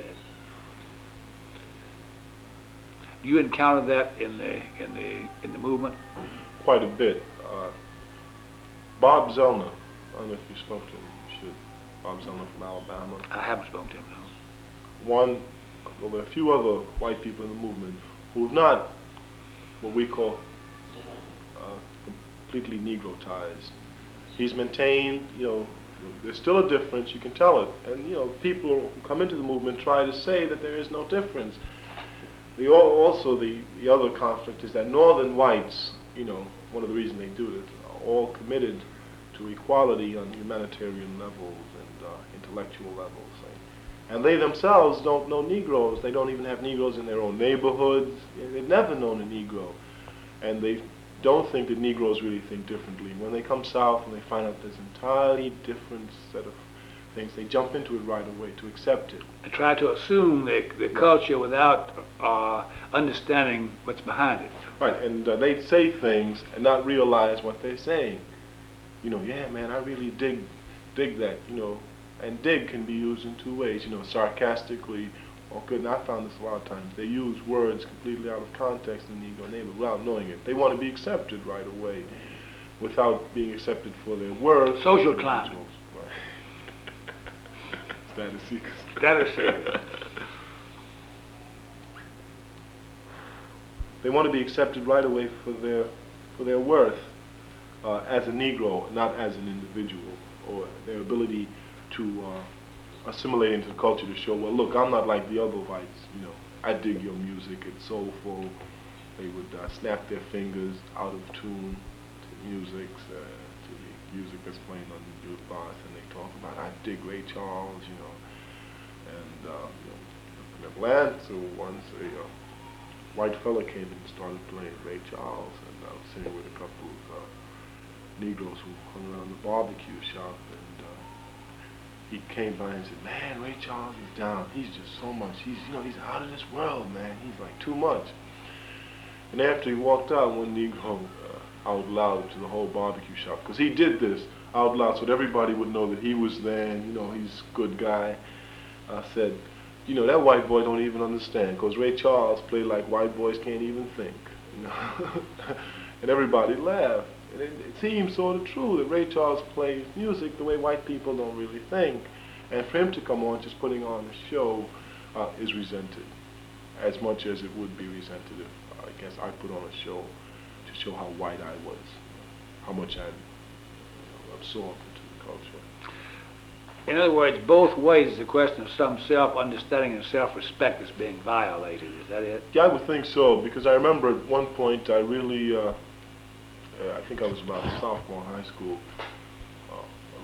Do you encounter that in the in the in the movement? Quite a bit. Uh, Bob Zellner, I don't know if you spoke to him. You should. Bob Zellner from Alabama. I haven't spoken to him, no. One, well, there are a few other white people in the movement who have not what we call uh, completely Negrotized. He's maintained, you know, there's still a difference, you can tell it. And, you know, people who come into the movement try to say that there is no difference. The, also, the, the other conflict is that northern whites, you know, one of the reasons they do it, are all committed to equality on humanitarian levels and uh, intellectual levels. And they themselves don't know Negroes. They don't even have Negroes in their own neighborhoods. They've never known a Negro. And they don't think that Negroes really think differently. When they come south and they find out there's an entirely different set of things, they jump into it right away to accept it. They try to assume the, the culture without uh, understanding what's behind it. Right, and uh, they say things and not realize what they're saying. You know, yeah, man, I really dig, dig that, you know. And dig can be used in two ways, you know, sarcastically or good. And I found this a lot of times. They use words completely out of context in the Negro neighborhood without knowing it. They want to be accepted right away without being accepted for their worth. Social climate. Right. Status seekers. Status seekers. They want to be accepted right away for their, for their worth uh, as a Negro, not as an individual, or their ability to uh, assimilate into the culture to show, well, look, I'm not like the other whites, you know, I dig your music, it's soulful. They would uh, snap their fingers out of tune to music, uh, to the music that's playing on the jukebox, and they talk about, I dig Ray Charles, you know, and uh, you know, in Atlanta once a uh, white fella came and started playing Ray Charles, and I was sitting with a couple of uh, Negroes who hung around the barbecue shop, and uh, he came by and said, man, Ray Charles is down. He's just so much. He's, you know, he's out of this world, man. He's like too much. And after he walked out, one Negro uh, out loud to the whole barbecue shop, because he did this out loud so that everybody would know that he was there, and, you know, he's a good guy. I said, you know, that white boy don't even understand, because Ray Charles played like white boys can't even think, you know. And everybody laughed. And it, it seems sort of true that Ray Charles plays music the way white people don't really think. And for him to come on just putting on a show uh, is resented, as much as it would be resented if, uh, I guess, I put on a show to show how white I was, how much I you know, absorbed into the culture. In other words, both ways is a question of some self-understanding and self-respect that's being violated. Is that it? Yeah, I would think so, because I remember at one point I really, uh, uh, I think I was about a sophomore in high school,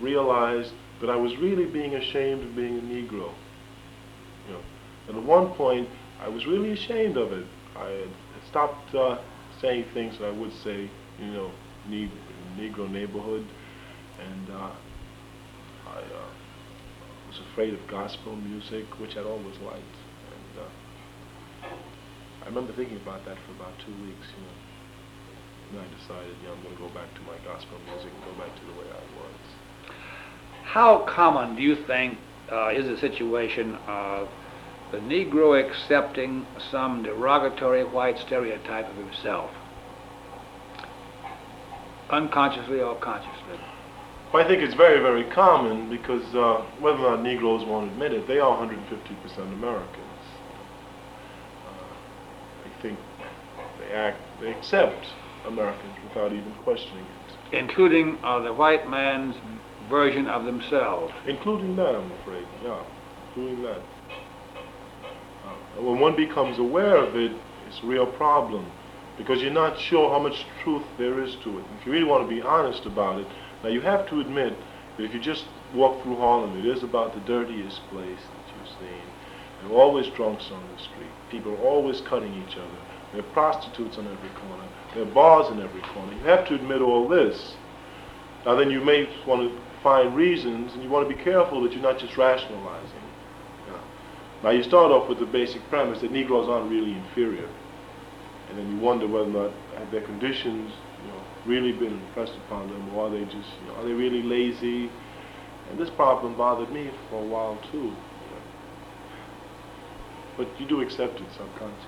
realized that I was really being ashamed of being a Negro. You know, and at one point, I was really ashamed of it. I had stopped uh, saying things that I would say, you know, ne Negro neighborhood, and uh, I uh, was afraid of gospel music, which I'd always liked. And uh, I remember thinking about that for about two weeks, you know. And I decided, you know, I'm going to go back to my gospel music and go back to the way I was. How common do you think uh, is the situation of the Negro accepting some derogatory white stereotype of himself, unconsciously or consciously? Well, I think it's very, very common because uh, whether or not Negroes won't admit it, they are one hundred fifty percent Americans. Uh, I think they act, they accept Americans without even questioning it. Including uh, the white man's version of themselves. Including that, I'm afraid, yeah, including that. Uh, when one becomes aware of it, it's a real problem because you're not sure how much truth there is to it. If you really want to be honest about it, now you have to admit that if you just walk through Harlem, it is about the dirtiest place that you've seen. There are always drunks on the street. People are always cutting each other. There are prostitutes on every corner. There are bars in every corner. You have to admit all this. Now then you may want to find reasons, and you want to be careful that you're not just rationalizing. Yeah. Now you start off with the basic premise that Negroes aren't really inferior. And then you wonder whether or not have their conditions, you know, really been impressed upon them, or are they just, you know, are they really lazy? And this problem bothered me for a while too. You know. But you do accept it subconsciously.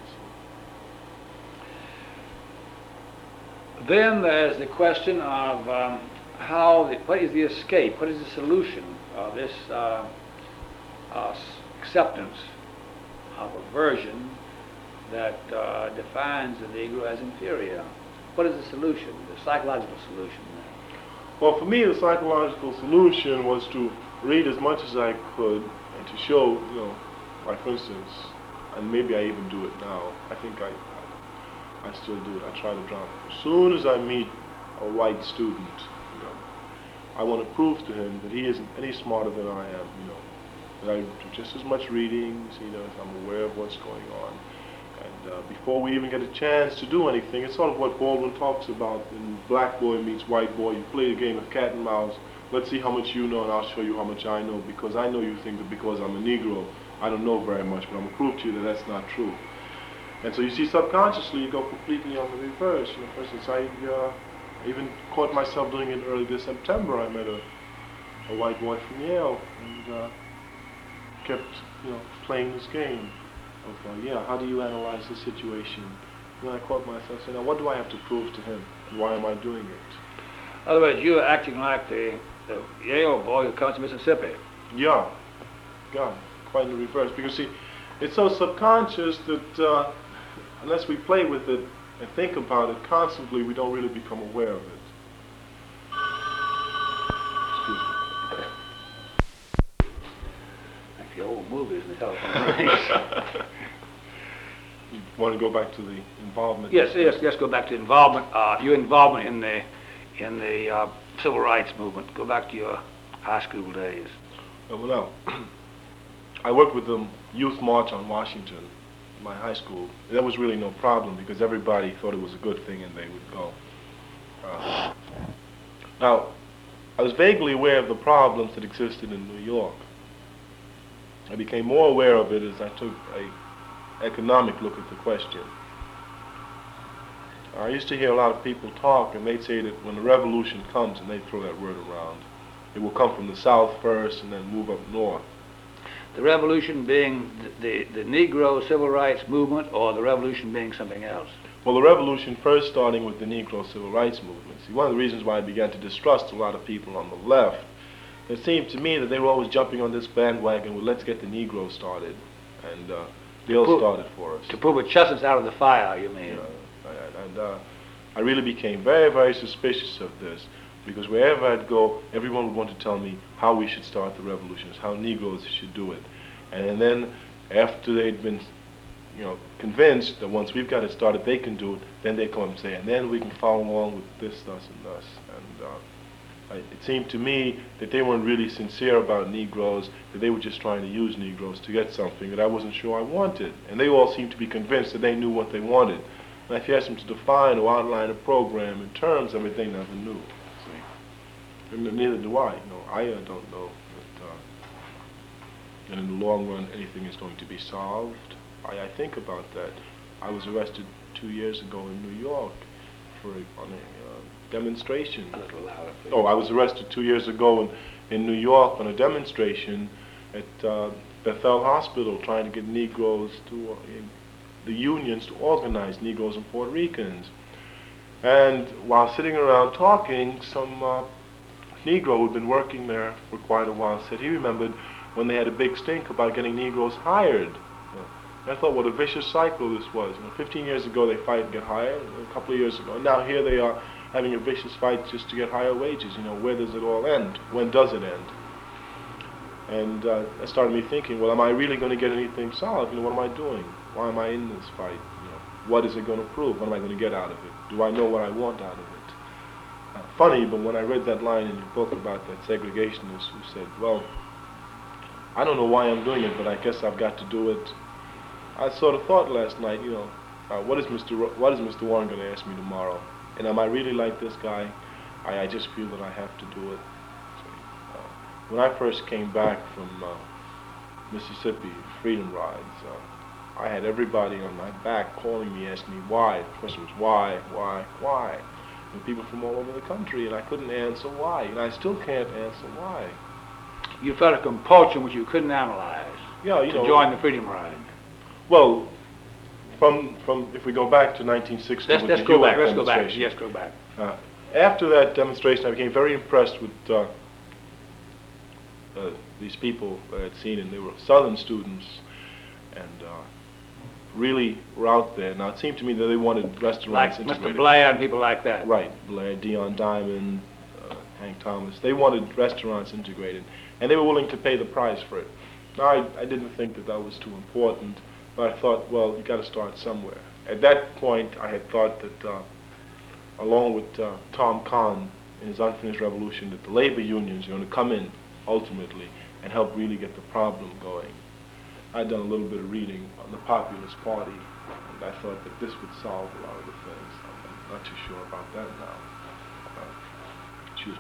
Then there's the question of um, how, the, what is the escape, what is the solution of this uh, uh, acceptance of a version that uh, defines the Negro as inferior? What is the solution, the psychological solution there? Well, for me, the psychological solution was to read as much as I could and to show, you know, like for instance, and maybe I even do it now, I think I, I still do it, I try to drop it. As soon as I meet a white student, you know, I want to prove to him that he isn't any smarter than I am, you know, that I do just as much reading as he does, I'm aware of what's going on. And uh, before we even get a chance to do anything, it's sort of what Baldwin talks about in Black Boy Meets White Boy. You play a game of cat and mouse. Let's see how much you know, and I'll show you how much I know, because I know you think that because I'm a Negro, I don't know very much, but I'm going to prove to you that that's not true. And so you see, subconsciously, you go completely on the reverse. You know, for instance, I uh, even caught myself doing it early this September. I met a, a white boy from Yale, and uh, kept, you know, playing this game. Of, uh, yeah, how do you analyze the situation? And I caught myself saying, now what do I have to prove to him? And why am I doing it? In other words, you are acting like the, the Yale boy who comes to Mississippi. Yeah, yeah, quite the reverse. Because see, it's so subconscious that uh, unless we play with it and think about it constantly, we don't really become aware of it. Excuse me. Like the old movies in the telephone rings. You want to go back to the involvement? Yes, yes, let's go back to involvement, uh, your involvement in the, in the uh, civil rights movement. Go back to your high school days. Uh, well, now, I worked with the Youth March on Washington, my high school. That was really no problem because everybody thought it was a good thing and they would go. Uh, now, I was vaguely aware of the problems that existed in New York. I became more aware of it as I took a economic look at the question. I used to hear a lot of people talk, and they'd say that when the revolution comes, and they'd throw that word around, it will come from the South first and then move up north. The revolution being the, the, the Negro civil rights movement, or the revolution being something else? Well, the revolution first starting with the Negro civil rights movement. See, one of the reasons why I began to distrust a lot of people on the left, it seemed to me that they were always jumping on this bandwagon with let's get the Negro started, and uh, they'll start it for us. To put a chestnuts out of the fire, you mean? Uh, and uh, I really became very, very suspicious of this, because wherever I'd go, everyone would want to tell me how we should start the revolutions, how Negroes should do it. And then after they'd been, you know, convinced that once we've got it started, they can do it, then they come up and say, and then we can follow along with this, thus, and thus. And uh, I, it seemed to me that they weren't really sincere about Negroes, that they were just trying to use Negroes to get something that I wasn't sure I wanted. And they all seemed to be convinced that they knew what they wanted. And if you asked them to define or outline a program in terms of it, they never knew. See? And neither do I. You know, I uh, don't know that, uh, that in the long run anything is going to be solved. I, I think about that. I was arrested two years ago in New York for a, on a uh, demonstration. A little louder, please. Oh, I was arrested two years ago in, in New York on a demonstration at uh, Bethel Hospital, trying to get Negroes to, uh, in the unions to organize Negroes and Puerto Ricans. And while sitting around talking, some uh, Negro who'd been working there for quite a while said he remembered when they had a big stink about getting Negroes hired. I thought what a vicious cycle this was. You know, fifteen years ago they fight and get hired, a couple of years ago. Now here they are having a vicious fight just to get higher wages. You know, where does it all end? When does it end? And uh, that started me thinking, well, am I really going to get anything solved? You know, what am I doing? Why am I in this fight? You know, what is it going to prove? What am I going to get out of it? Do I know what I want out of it? Uh, funny, but when I read that line in your book about that segregationist who said, well, I don't know why I'm doing it, but I guess I've got to do it. I sort of thought last night, you know, uh, what is Mister Ro- what is Mister Warren going to ask me tomorrow? And am I really like this guy? I, I just feel that I have to do it. So, uh, when I first came back from uh, Mississippi Freedom Rides, uh, I had everybody on my back calling me, asking me why. The question was why, why, why? And people from all over the country, and I couldn't answer why, and I still can't answer why. You felt a compulsion which you couldn't analyze. Yeah, you to know. join the Freedom Ride. Well, from from if we go back to nineteen sixty, Let's, with let's the go U F back. Let's go back. demonstration. Yes, go back. Uh, after that demonstration, I became very impressed with uh, uh, these people that I had seen, and they were Southern students, and uh, really were out there. Now it seemed to me that they wanted restaurants Like integrated. Mister Blair and people like that. Right, Blair, Dion Diamond, uh, Hank Thomas. They wanted restaurants integrated, and they were willing to pay the price for it. Now, I, I didn't think that that was too important, but I thought, well, you got to start somewhere. At that point, I had thought that, uh, along with uh, Tom Kahn in his Unfinished Revolution, that the labor unions are going to come in ultimately and help really get the problem going. I'd done a little bit of reading on the Populist Party, and I thought that this would solve a lot of the things. I'm not too sure about that now. Uh, excuse me.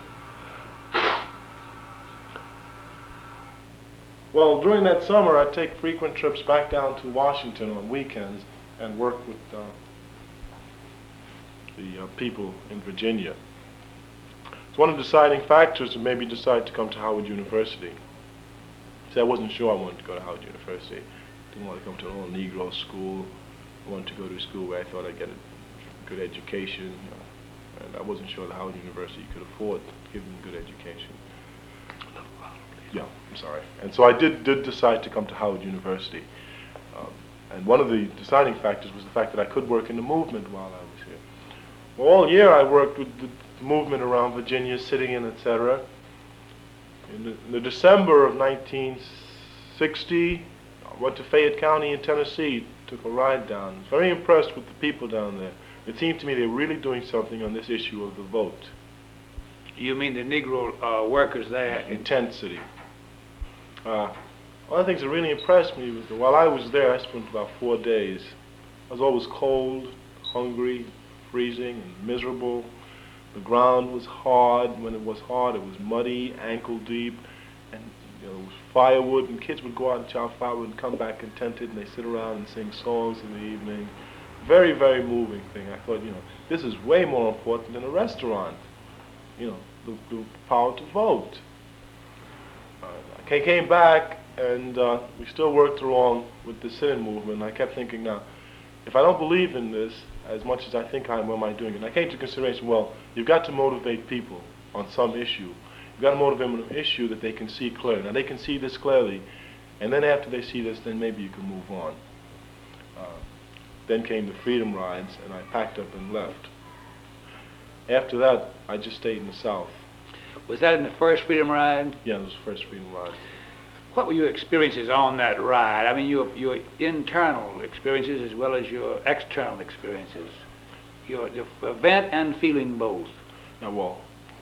Well, during that summer, I'd take frequent trips back down to Washington on weekends and work with uh, the uh, people in Virginia. It's one of the deciding factors to maybe decide to come to Howard University. See, I wasn't sure I wanted to go to Howard University. Didn't want to come to an all-Negro school. I wanted to go to a school where I thought I'd get a good education. You know, and I wasn't sure that Howard University could afford to give me a good education. Yeah, I'm sorry. And so I did, did decide to come to Howard University. Um, and one of the deciding factors was the fact that I could work in the movement while I was here. Well, all year I worked with the movement around Virginia, sitting in, et cetera. In the, in the December of nineteen sixty, I went to Fayette County in Tennessee, took a ride down. I was very impressed with the people down there. It seemed to me they were really doing something on this issue of the vote. You mean the Negro uh, workers there? Intensity. Uh, one of the things that really impressed me was that while I was there, I spent about four days. I was always cold, hungry, freezing, and miserable. The ground was hard. When it was hard, it was muddy, ankle deep, and you know, it was firewood, and kids would go out and chop firewood and come back contented, and they sit around and sing songs in the evening. Very, very moving thing. I thought, you know, this is way more important than a restaurant. You know, the, the power to vote. Uh, I came back, and uh, we still worked along with the sit-in movement. I kept thinking, now, if I don't believe in this as much as I think I am, what am I doing? And I came to consideration, well, you've got to motivate people on some issue. You've got to motivate them on an issue that they can see clearly. Now, they can see this clearly, and then after they see this, then maybe you can move on. Uh, then came the Freedom Rides, and I packed up and left. After that, I just stayed in the South. Was that in the first Freedom Ride? Yeah, it was the first Freedom Ride. What were your experiences on that ride? I mean, your your internal experiences as well as your external experiences. Your, your event and feeling both. Now, well,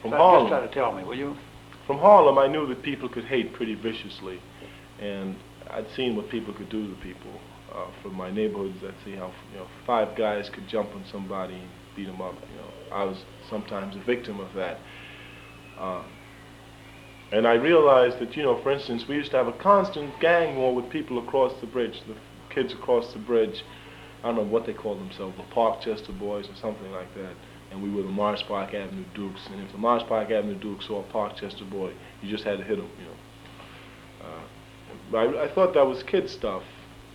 From Try- Harlem. Just try to tell me, will you? From Harlem, I knew that people could hate pretty viciously, and I'd seen what people could do to people. Uh, from my neighborhoods, I'd see how you know five guys could jump on somebody and beat them up. You know, I was sometimes a victim of that. Uh, and I realized that, you know, for instance, we used to have a constant gang war with people across the bridge, the kids across the bridge. I don't know what they call themselves, the Parkchester Boys or something like that. And we were the Morris Park Avenue Dukes. And if the Morris Park Avenue Dukes saw a Parkchester boy, you just had to hit him, you know. Uh, I, I thought that was kid stuff.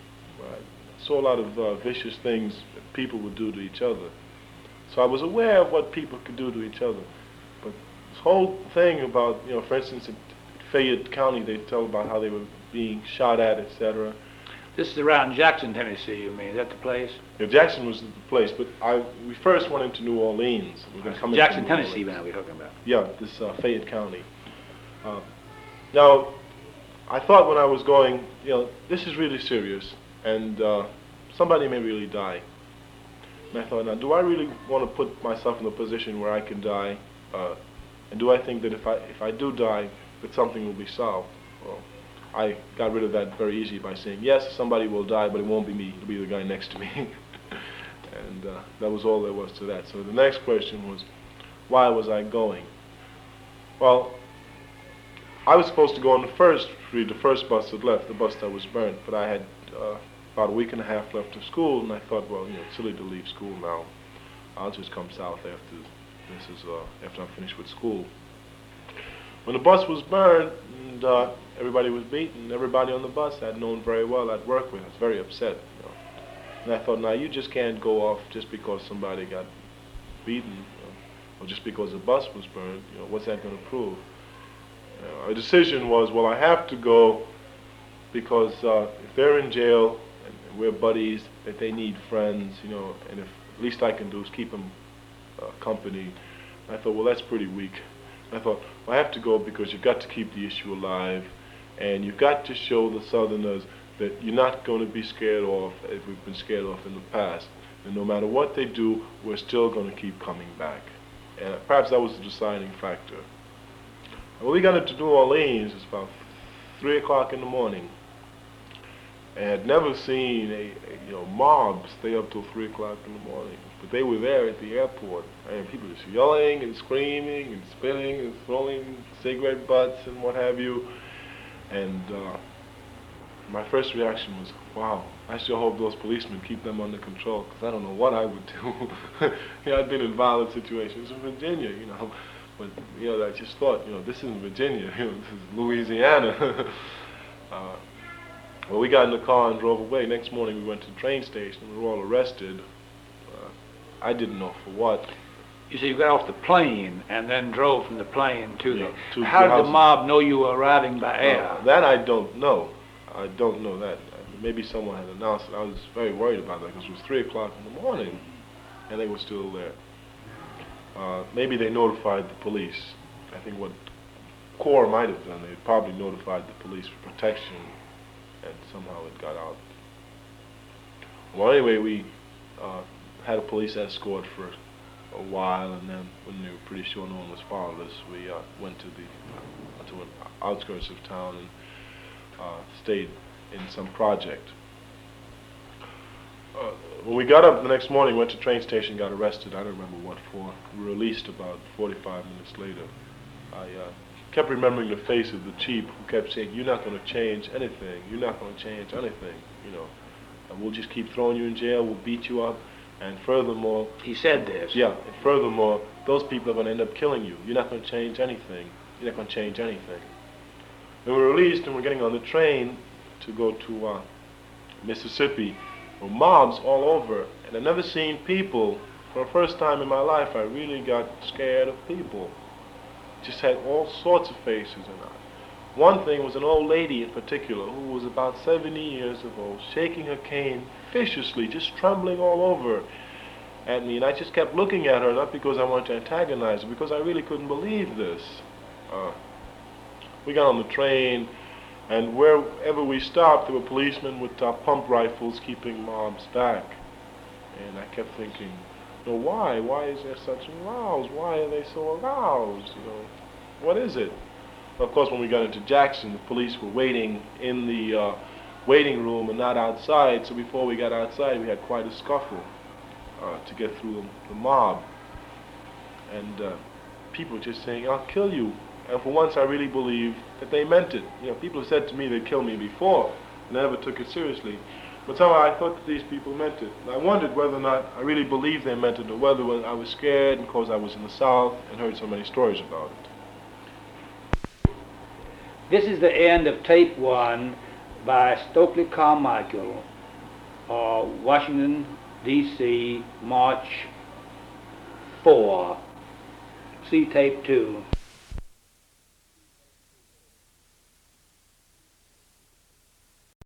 I saw a lot of uh, vicious things that people would do to each other. So I was aware of what people could do to each other. But this whole thing about, you know, for instance, in Fayette County, they tell about how they were being shot at, et cetera. This is around Jackson, Tennessee, you mean? Is that the place? Yeah, Jackson was the place, but I we first went into New Orleans. We're gonna come Jackson, into New Tennessee, Orleans. now we're talking about. Yeah, this uh, Fayette County. Uh, now, I thought when I was going, you know, this is really serious, and uh, somebody may really die. And I thought, now, do I really want to put myself in a position where I can die? Uh, and do I think that if I if I do die, that something will be solved? Well, I got rid of that very easy by saying, yes, somebody will die, but it won't be me. It'll be the guy next to me. And uh, that was all there was to that. So the next question was, why was I going? Well, I was supposed to go on the first, the first bus that left, the bus that was burnt, but I had uh, about a week and a half left of school, and I thought, well, you know, it's silly to leave school now. I'll just come south after this is uh, after I'm finished with school. When the bus was burned and uh, everybody was beaten, everybody on the bus I'd known very well, I'd worked with, I was very upset. You know. And I thought, now you just can't go off just because somebody got beaten, you know, or just because the bus was burned. You know, what's that going to prove? You know, a decision was, well, I have to go because uh, if they're in jail and we're buddies, that they need friends, you know, and if the least I can do is keep them uh, company. I thought, well, that's pretty weak. I thought, well, I have to go because you've got to keep the issue alive, and you've got to show the Southerners that you're not going to be scared off as we've been scared off in the past. And no matter what they do, we're still going to keep coming back. And perhaps that was the deciding factor. And when we got into New Orleans, it's about three o'clock in the morning. And I had never seen a, a you know mob stay up till three o'clock in the morning. But they were there at the airport, and people just yelling and screaming and spitting and throwing cigarette butts and what have you. And uh, my first reaction was, wow, I sure hope those policemen keep them under control, because I don't know what I would do. You know, I'd been in violent situations in Virginia, you know, but you know, I just thought, you know, this isn't Virginia, you know, this is Louisiana. uh, well, we got in the car and drove away. Next morning, we went to the train station, and we were all arrested. I didn't know for what. You see, you got off the plane and then drove from the plane to Yeah, the... to How the did the house. mob know you were arriving by air? Uh, that I don't know. I don't know that. Maybe someone had announced it. I was very worried about that because it was three o'clock in the morning and they were still there. Uh, maybe they notified the police. I think what Corps might have done, they probably notified the police for protection, and somehow it got out. Well, anyway, we uh, had a police escort for a while, and then when we were pretty sure no one was following us, we uh, went to the uh, to an outskirts of town and uh, stayed in some project. Uh, when we got up the next morning, went to the train station, got arrested. I don't remember what for. We were released about forty-five minutes later. I uh, kept remembering the face of the chief who kept saying, "You're not going to change anything. You're not going to change anything. You know, and we'll just keep throwing you in jail. We'll beat you up. And furthermore..." He said this. Yeah, and furthermore, those people are going to end up killing you. You're not going to change anything. You're not going to change anything. And we were released, and we're getting on the train to go to uh, Mississippi. Well, mobs all over, and I've never seen people. For the first time in my life, I really got scared of people. Just had all sorts of faces. And I, one thing was an old lady in particular who was about seventy years of old, shaking her cane viciously, just trembling all over at me. And I just kept looking at her, not because I wanted to antagonize her, because I really couldn't believe this. Uh, we got on the train, and wherever we stopped, there were policemen with uh, pump rifles keeping mobs back. And I kept thinking, You know, why? Why is there such aroused? Why are they so aroused? You know, what is it? Of course, when we got into Jackson, the police were waiting in the uh, waiting room and not outside. So before we got outside, we had quite a scuffle uh, to get through the, the mob. And uh, people just saying, "I'll kill you." And for once, I really believe that they meant it. You know, people have said to me they'd kill me before, and I never took it seriously. But somehow I thought that these people meant it. And I wondered whether or not I really believed they meant it, or whether I was scared because I was in the South and heard so many stories about it. This is the end of tape one by Stokely Carmichael, uh, Washington, D C, March fourth. See tape two.